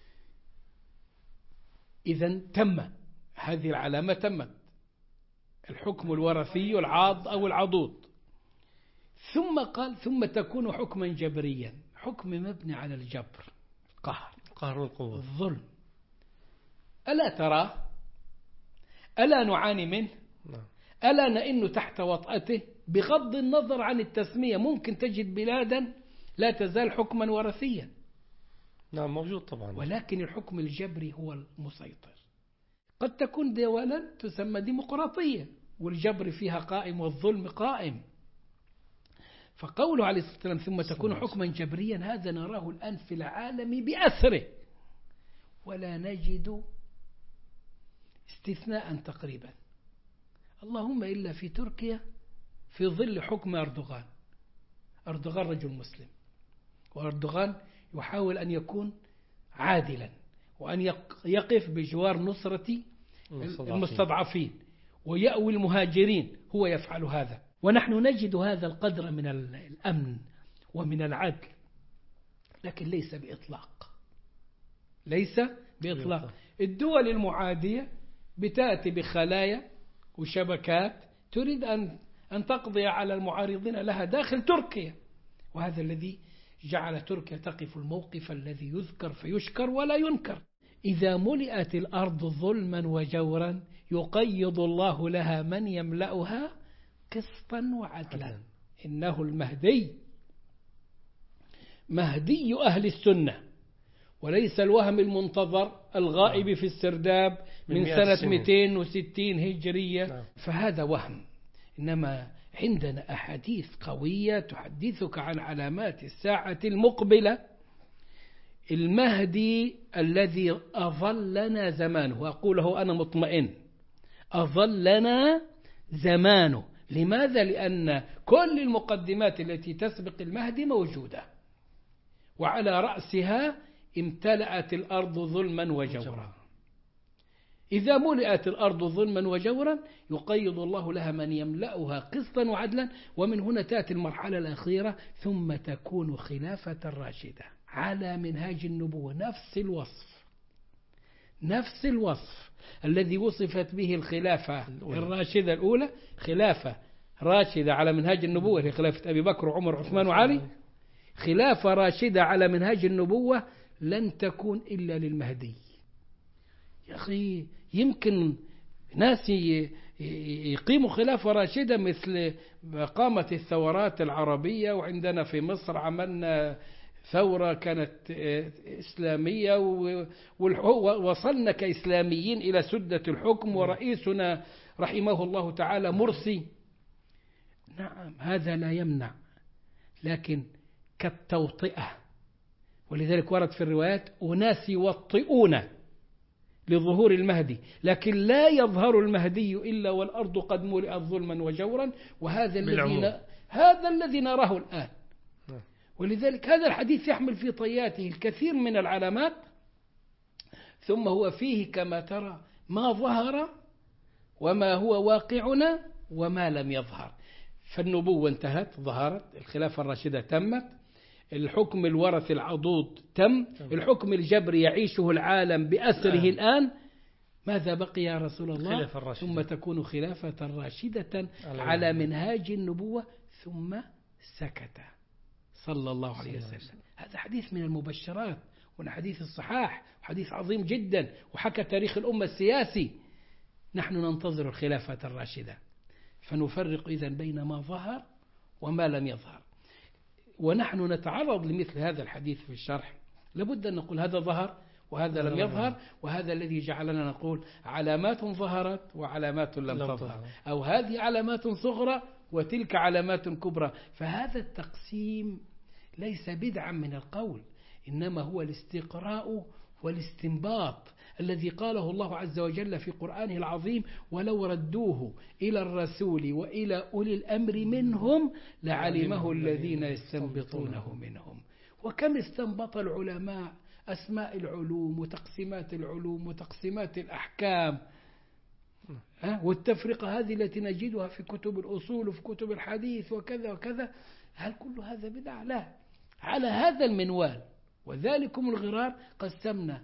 إذن تم هذه العلامة، تمت الحكم الوراثي العاض أو العضوض. ثم قال: ثم تكون حكما جبريا، حكم مبني على الجبر، قهر قهر القوة، الظلم. ألا ترى؟ ألا نعاني منه؟ ألا نئن تحت وطأته؟ بغض النظر عن التسمية ممكن تجد بلادا لا تزال حكما وراثيا. نعم موجود طبعا، ولكن الحكم الجبري هو المسيطر. قد تكون دولا تسمى ديمقراطية والجبر فيها قائم والظلم قائم. فقوله عليه الصلاة والسلام ثم تكون حكما جبريا، هذا نراه الآن في العالم بأسره، ولا نجد استثناء تقريبا، اللهم إلا في تركيا في ظل حكم أردوغان. أردوغان رجل مسلم، وأردوغان يحاول أن يكون عادلا وأن يقف بجوار نصرة المستضعفين ويأوي المهاجرين، هو يفعل هذا. ونحن نجد هذا القدر من الأمن ومن العدل، لكن ليس بإطلاق، ليس بإطلاق. الدول المعادية بتأتي بخلايا وشبكات تريد أن أن تقضي على المعارضين لها داخل تركيا، وهذا الذي جعل تركيا تقف الموقف الذي يذكر فيشكر ولا ينكر. إذا ملئت الأرض ظلما وجورا يقيض الله لها من يملأها قسطا وعدلا، إنه المهدي، مهدي أهل السنة، وليس الوهم المنتظر الغائب في السرداب من سنة مئتين وستين هجرية، فهذا وهم. إنما عندنا أحاديث قوية تحدثك عن علامات الساعة المقبلة. المهدي الذي أظلنا زمانه، وأقوله أنا مطمئن، أظلنا زمانه. لماذا؟ لأن كل المقدمات التي تسبق المهدي موجودة، وعلى رأسها امتلأت الأرض ظلما وجورا. إذا ملئت الأرض ظلما وجورا يقيض الله لها من يملأها قسطا وعدلا، ومن هنا تأتي المرحلة الأخيرة ثم تكون خلافة راشدة على منهاج النبوة، نفس الوصف نفس الوصف الذي وصفت به الخلافة الراشدة الأولى، خلافة راشدة على منهاج النبوة هي خلافة أبي بكر وعمر وعثمان وعلي. خلافة راشدة على منهاج النبوة لن تكون إلا للمهدي. يا أخي يمكن ناس يقيموا خلافة راشدة مثل قامت الثورات العربية، وعندنا في مصر عملنا ثورة كانت إسلامية ووصلنا كإسلاميين إلى سدة الحكم، ورئيسنا رحمه الله تعالى مرسي. نعم هذا لا يمنع، لكن كالتوطئة، ولذلك ورد في الروايات أناس يوطئون لظهور المهدي، لكن لا يظهر المهدي إلا والأرض قد ملئت ظلما وجورا، وهذا الذي هذا الذي نراه الآن. ولذلك هذا الحديث يحمل في طياته الكثير من العلامات، ثم هو فيه كما ترى ما ظهر وما هو واقعنا وما لم يظهر. فالنبوة انتهت، ظهرت الخلافة الراشدة، تمت الحكم الورث العضوض، تم الحكم الجبري يعيشه العالم بأسره آه. الآن ماذا بقي يا رسول الله؟ ثم تكون خلافة راشدة على منهاج النبوة، ثم سكت صلى الله عليه وسلم. هذا حديث من المبشرات والحديث الصحاح، حديث عظيم جدا، وحكى تاريخ الأمة السياسي. نحن ننتظر الخلافة الراشدة، فنفرق إذن بين ما ظهر وما لم يظهر. ونحن نتعرض لمثل هذا الحديث في الشرح، لابد أن نقول هذا ظهر وهذا لم يظهر، وهذا الذي جعلنا نقول علامات ظهرت وعلامات لم تظهر، أو هذه علامات صغرى وتلك علامات كبرى. فهذا التقسيم ليس بدعا من القول، إنما هو الاستقراء والاستنباط الذي قاله الله عز وجل في قرآنه العظيم: ولو ردوه إلى الرسول وإلى أولي الأمر منهم لعلمه الذين يستنبطونه منهم. وكم استنبط العلماء أسماء العلوم وتقسيمات العلوم وتقسيمات الأحكام، والتفرقة هذه التي نجدها في كتب الأصول وفي كتب الحديث وكذا وكذا. هل كل هذا بدعة؟ لا. على هذا المنوال وذلكم الغرار قسمنا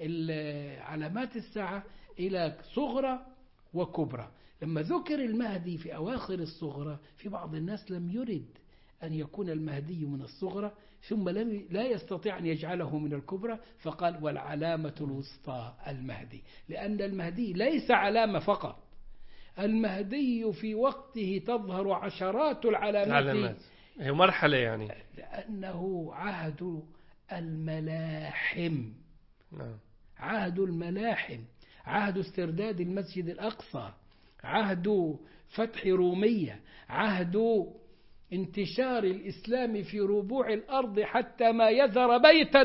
علامات الساعة إلى صغرى وكبرى. لما ذكر المهدي في أواخر الصغرى، في بعض الناس لم يرد أن يكون المهدي من الصغرى، ثم لم لا يستطيع أن يجعله من الكبرى، فقال والعلامة الوسطى المهدي، لأن المهدي ليس علامة فقط، المهدي في وقته تظهر عشرات العلامات، هي مرحلة يعني، لأنه عهد الملاحم. نعم. عهد الملاحم، عهد استرداد المسجد الأقصى، عهد فتح رومية، عهد انتشار الإسلام في ربوع الأرض حتى ما يذر بيتا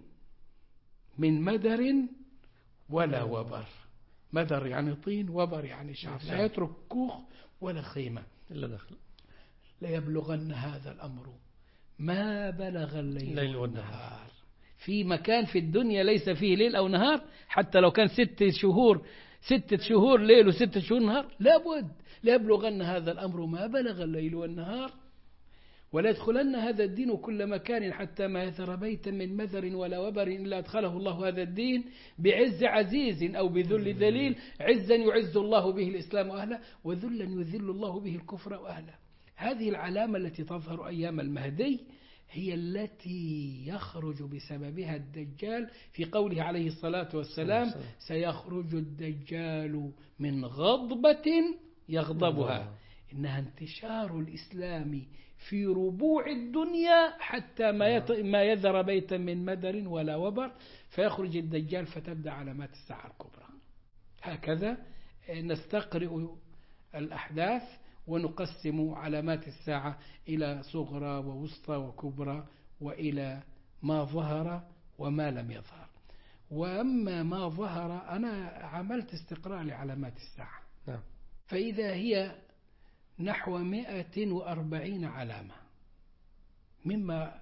من مدر ولا وبر. مدر يعني طين، وبر يعني شعب، لا يترك كوخ ولا خيمة إلا دخل. ليبلغن هذا الأمر ما بلغ الليل والنهار. في مكان في الدنيا ليس فيه ليل أو نهار، حتى لو كان ست شهور ستة شهور ليل وستة شهور نهار، لابد ليبلغن هذا الأمر ما بلغ الليل والنهار، ولا يدخلن هذا الدين كل مكان حتى ما يثر بيتا من مذر ولا وبر إلا أدخله الله هذا الدين بعز عزيز أو بذل ذليل. عزا يعز الله به الإسلام وأهله، وذلا يذل الله به الكفر وأهله. هذه العلامة التي تظهر أيام المهدي هي التي يخرج بسببها الدجال، في قوله عليه الصلاة والسلام: سيخرج الدجال من غضبة يغضبها. إنها انتشار الإسلام في ربوع الدنيا حتى ما ما يذر بيتا من مدر ولا وبر، فيخرج الدجال فتبدأ علامات الساعة الكبرى. هكذا نستقرئ الأحداث ونقسم علامات الساعة إلى صغرى ووسطى وكبرى، وإلى ما ظهر وما لم يظهر. وأما ما ظهر، أنا عملت استقراء لعلامات الساعة، نعم. فإذا هي نحو مئة وأربعين علامة مما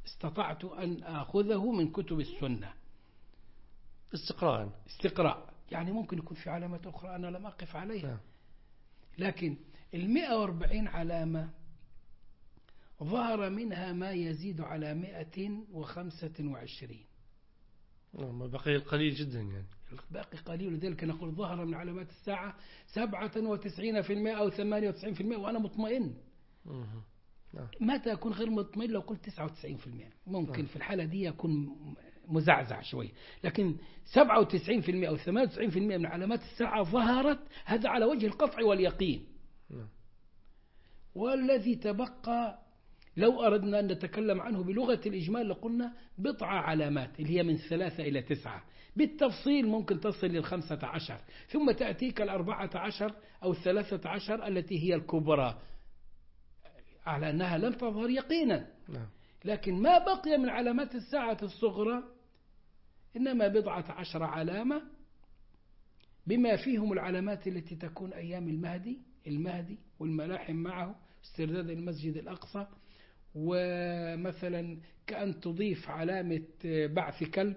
استطعت أن أخذه من كتب السنة استقراء استقراء يعني ممكن يكون في علامات أخرى أنا لم أقف عليها. نعم. لكن المئة واربعين علامة ظهر منها ما يزيد على مئة وخمسة وعشرين. نعم. بقي القليل جدا يعني. باقي قليل، لذلك نقول ظهر من علامات الساعة سبعة وتسعين في المئة أو ثمانية وتسعين في المئة وأنا مطمئن. نعم. متى أكون غير مطمئن؟ لو قلت تسعة وتسعين في المئة ممكن نعم. في الحالة دي يكون مزعزع شوي، لكن سبعة وتسعين في المئة أو ثمانية وتسعين في المئة من علامات الساعة ظهرت، هذا على وجه القطع واليقين. نعم. والذي تبقى لو أردنا أن نتكلم عنه بلغة الإجمال لقلنا بضع علامات اللي هي من ثلاثة إلى تسعة، بالتفصيل ممكن تصل للخمسة عشر، ثم تأتيك الأربعة عشر أو الثلاثة عشر التي هي الكبرى على أنها لم تظهر يقينا. نعم. لكن ما بقي من علامات الساعة الصغرى إنما بضعة عشر علامة، بما فيهم العلامات التي تكون أيام المهدي المهدي والملاحم معه، استرداد المسجد الأقصى، ومثلا كأن تضيف علامة بعث كلب،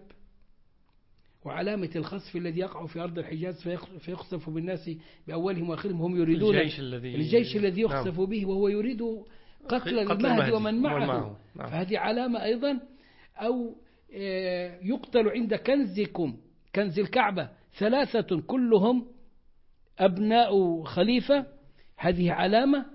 وعلامة الخسف الذي يقع في أرض الحجاز فيخسف بالناس بأولهم وآخرهم، هم يريدون الجيش الذي, الجيش الذي يخسف نعم. به، وهو يريد قتل المهدي ومن معه. معه. نعم. فهذه علامة أيضا. أو يقتل عند كنزكم، كنز الكعبة، ثلاثة كلهم أبناء خليفة، هذه علامة.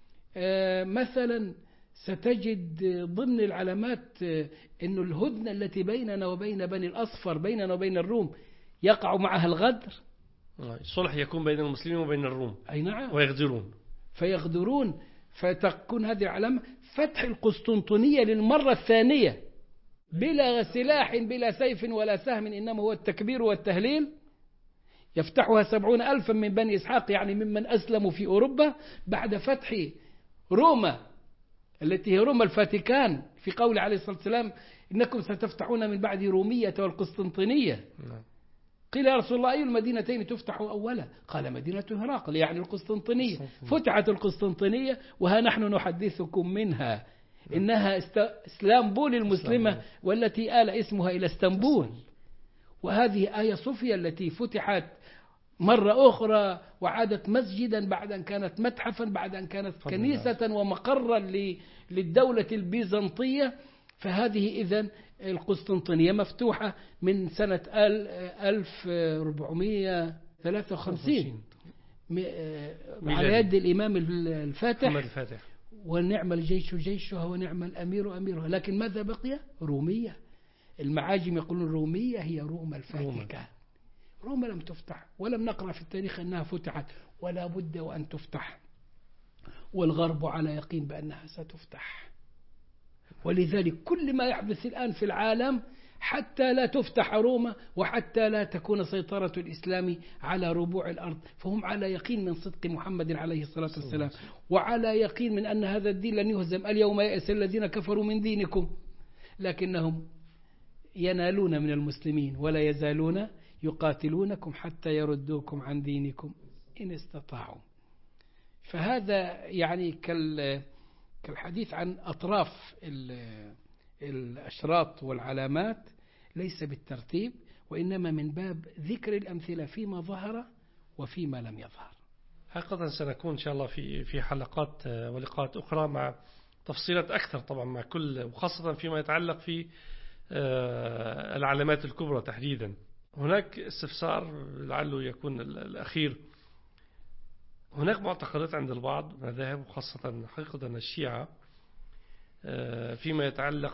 مثلا ستجد ضمن العلامات أن الهدنة التي بيننا وبين بني الأصفر، بيننا وبين الروم، يقع معها الغدر. الصلح يكون بين المسلمين وبين الروم. أي نعم. ويغدرون فيغدرون، فتكون هذه علامة. فتح القسطنطينية للمرة الثانية بلا سلاح بلا سيف ولا سهم، إنما هو التكبير والتهليل. يفتحها سبعون ألفا من بني إسحاق، يعني ممن أسلموا في أوروبا، بعد فتح روما التي هي روما الفاتيكان، في قول عليه الصلاة والسلام إنكم ستفتحون من بعد رومية والقسطنطينية. قيل يا رسول الله أي المدينتين تفتح أولا؟ قال مدينة هرقل، يعني القسطنطينية. فتحت القسطنطينية وها نحن نحدثكم منها، إنها اسطنبول المسلمة والتي آل اسمها إلى اسطنبول. وهذه آية صوفيا التي فتحت مرة أخرى وعادت مسجدا بعد أن كانت متحفا، بعد أن كانت كنيسة ومقرا للدولة البيزنطية. فهذه إذن القسطنطينية مفتوحة من سنة ألف وأربعمائة وثلاثة وخمسين على يد الإمام الفاتح. ونعم الجيش جيشها ونعم الأمير أميرها. لكن ماذا بقي؟ رومية. المعاجم يقولون رومية هي روما الفاتيكان. روما لم تفتح، ولم نقرأ في التاريخ أنها فتحت، ولا بد وأن تفتح، والغرب على يقين بأنها ستفتح. ولذلك كل ما يحدث الآن في العالم حتى لا تفتح روما، وحتى لا تكون سيطرة الإسلام على ربوع الأرض، فهم على يقين من صدق محمد عليه الصلاة والسلام، وعلى يقين من أن هذا الدين لن يهزم. اليوم يأس الذين كفروا من دينكم، لكنهم ينالون من المسلمين ولا يزالون يقاتلونكم حتى يردوكم عن دينكم إن استطاعوا. فهذا يعني كالحديث عن أطراف الأشراط والعلامات، ليس بالترتيب، وإنما من باب ذكر الأمثلة فيما ظهر وفيما لم يظهر. حقيقة سنكون إن شاء الله في في حلقات ولقاءات أخرى مع تفصيلات أكثر طبعا مع كل، وخاصة فيما يتعلق في العلامات الكبرى تحديدا. هناك استفسار لعله يكون الأخير. هناك معتقدات عند البعض مذاهب، وخاصة حقيقة الشيعة، فيما يتعلق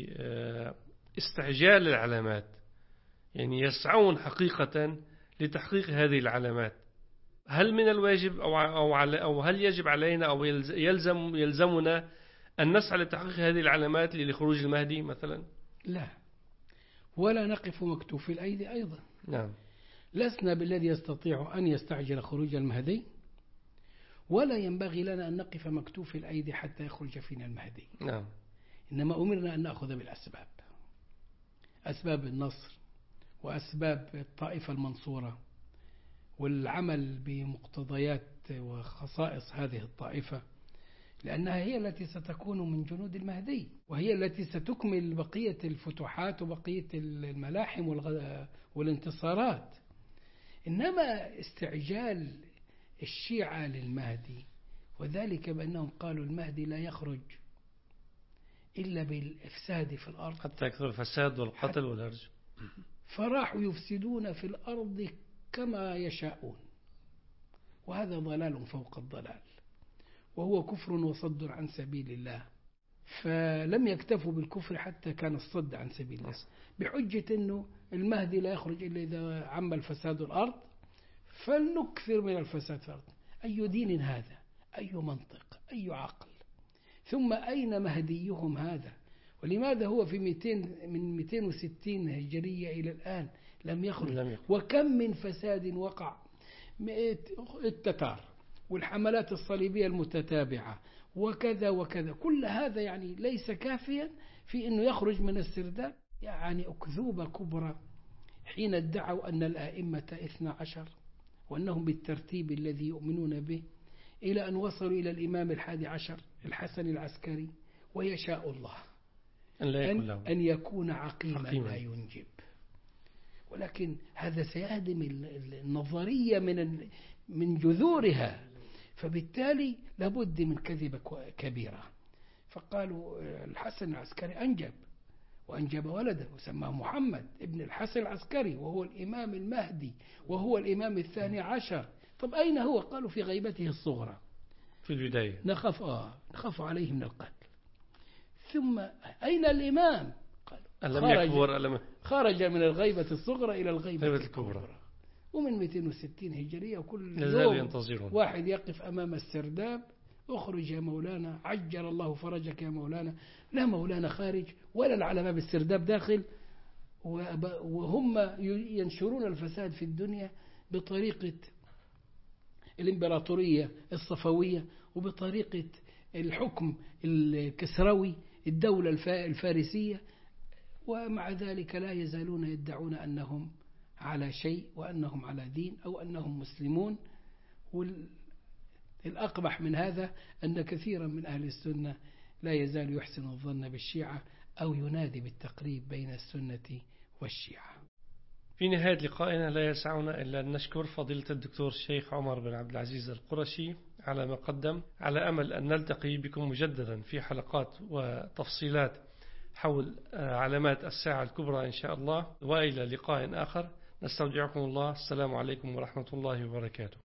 باستعجال العلامات، يعني يسعون حقيقة لتحقيق هذه العلامات. هل من الواجب أو أو أو هل يجب علينا أو يلزم يلزمنا أن نسعى لتحقيق هذه العلامات لخروج المهدي مثلا؟ لا، ولا نقف مكتوفي الأيدي أيضا. نعم. لسنا بالذي يستطيع أن يستعجل خروج المهدي، ولا ينبغي لنا أن نقف مكتوفي الأيدي حتى يخرج فينا المهدي. نعم. إنما أمرنا أن نأخذ بالأسباب، أسباب النصر وأسباب الطائفة المنصورة، والعمل بمقتضيات وخصائص هذه الطائفة، لأنها هي التي ستكون من جنود المهدي، وهي التي ستكمل بقية الفتوحات وبقية الملاحم والانتصارات. إنما استعجال الشيعة للمهدي وذلك بأنهم قالوا المهدي لا يخرج إلا بالإفساد في الأرض حتى يكثر الفساد والقتل والهرج، فراحوا يفسدون في الأرض كما يشاءون، وهذا ضلال فوق الضلال، وهو كفر وصد عن سبيل الله. فلم يكتفوا بالكفر حتى كان الصد عن سبيل الله، بحجة أنه المهدي لا يخرج إلا إذا عم الفساد الأرض، فلنكثر من الفساد في الأرض. أي دين هذا؟ أي منطق؟ أي عقل؟ ثم أين مهديهم هذا؟ ولماذا هو في مئتين من مئتين وستين هجرية إلى الآن لم يخرج؟ لم يخرج. وكم من فساد وقع، التتار والحملات الصليبية المتتابعة وكذا وكذا، كل هذا يعني ليس كافيا في أنه يخرج من السرداب. يعني أكذوبة كبرى حين ادعوا أن الآئمة اثنا عشر وأنهم بالترتيب الذي يؤمنون به، إلى أن وصلوا إلى الإمام الحادي عشر الحسن العسكري، ويشاء الله أن, لا يكون أن, له. أن يكون عقيما عقيما. لا ينجب. ولكن هذا سيهدم النظرية من من جذورها، فبالتالي لابد من كذبة كبيرة. فقالوا الحسن العسكري أنجب، وأنجب ولده وسماه محمد ابن الحسن العسكري، وهو الإمام المهدي وهو الإمام الثاني عشر. طب أين هو؟ قالوا في غيبته الصغرى في البداية، نخاف آه نخاف عليه من القتل. ثم أين الإمام؟ قالوا ألم يكبر ألم خرج من الغيبة الصغرى إلى الغيبة الكبرى, الكبرى. ومن مئتين وستين هجرية وكل يزالوا يوم ينتظرون. واحد يقف أمام السرداب، اخرج يا مولانا، عجل الله فرجك يا مولانا. لا مولانا خارج ولا على باب السرداب داخل، وهم ينشرون الفساد في الدنيا بطريقة الإمبراطورية الصفوية وبطريقة الحكم الكسروي الدولة الفارسية، ومع ذلك لا يزالون يدعون أنهم على شيء وأنهم على دين أو أنهم مسلمون. والأقبح من هذا أن كثيرا من أهل السنة لا يزال يحسن الظن بالشيعة أو ينادي بالتقريب بين السنة والشيعة. في نهاية لقائنا لا يسعنا إلا أن نشكر فضيلة الدكتور الشيخ عمر بن عبد العزيز القرشي على ما قدم، على أمل أن نلتقي بكم مجددا في حلقات وتفصيلات حول علامات الساعة الكبرى إن شاء الله. وإلى لقاء آخر نستودعكم الله. السلام عليكم ورحمة الله وبركاته.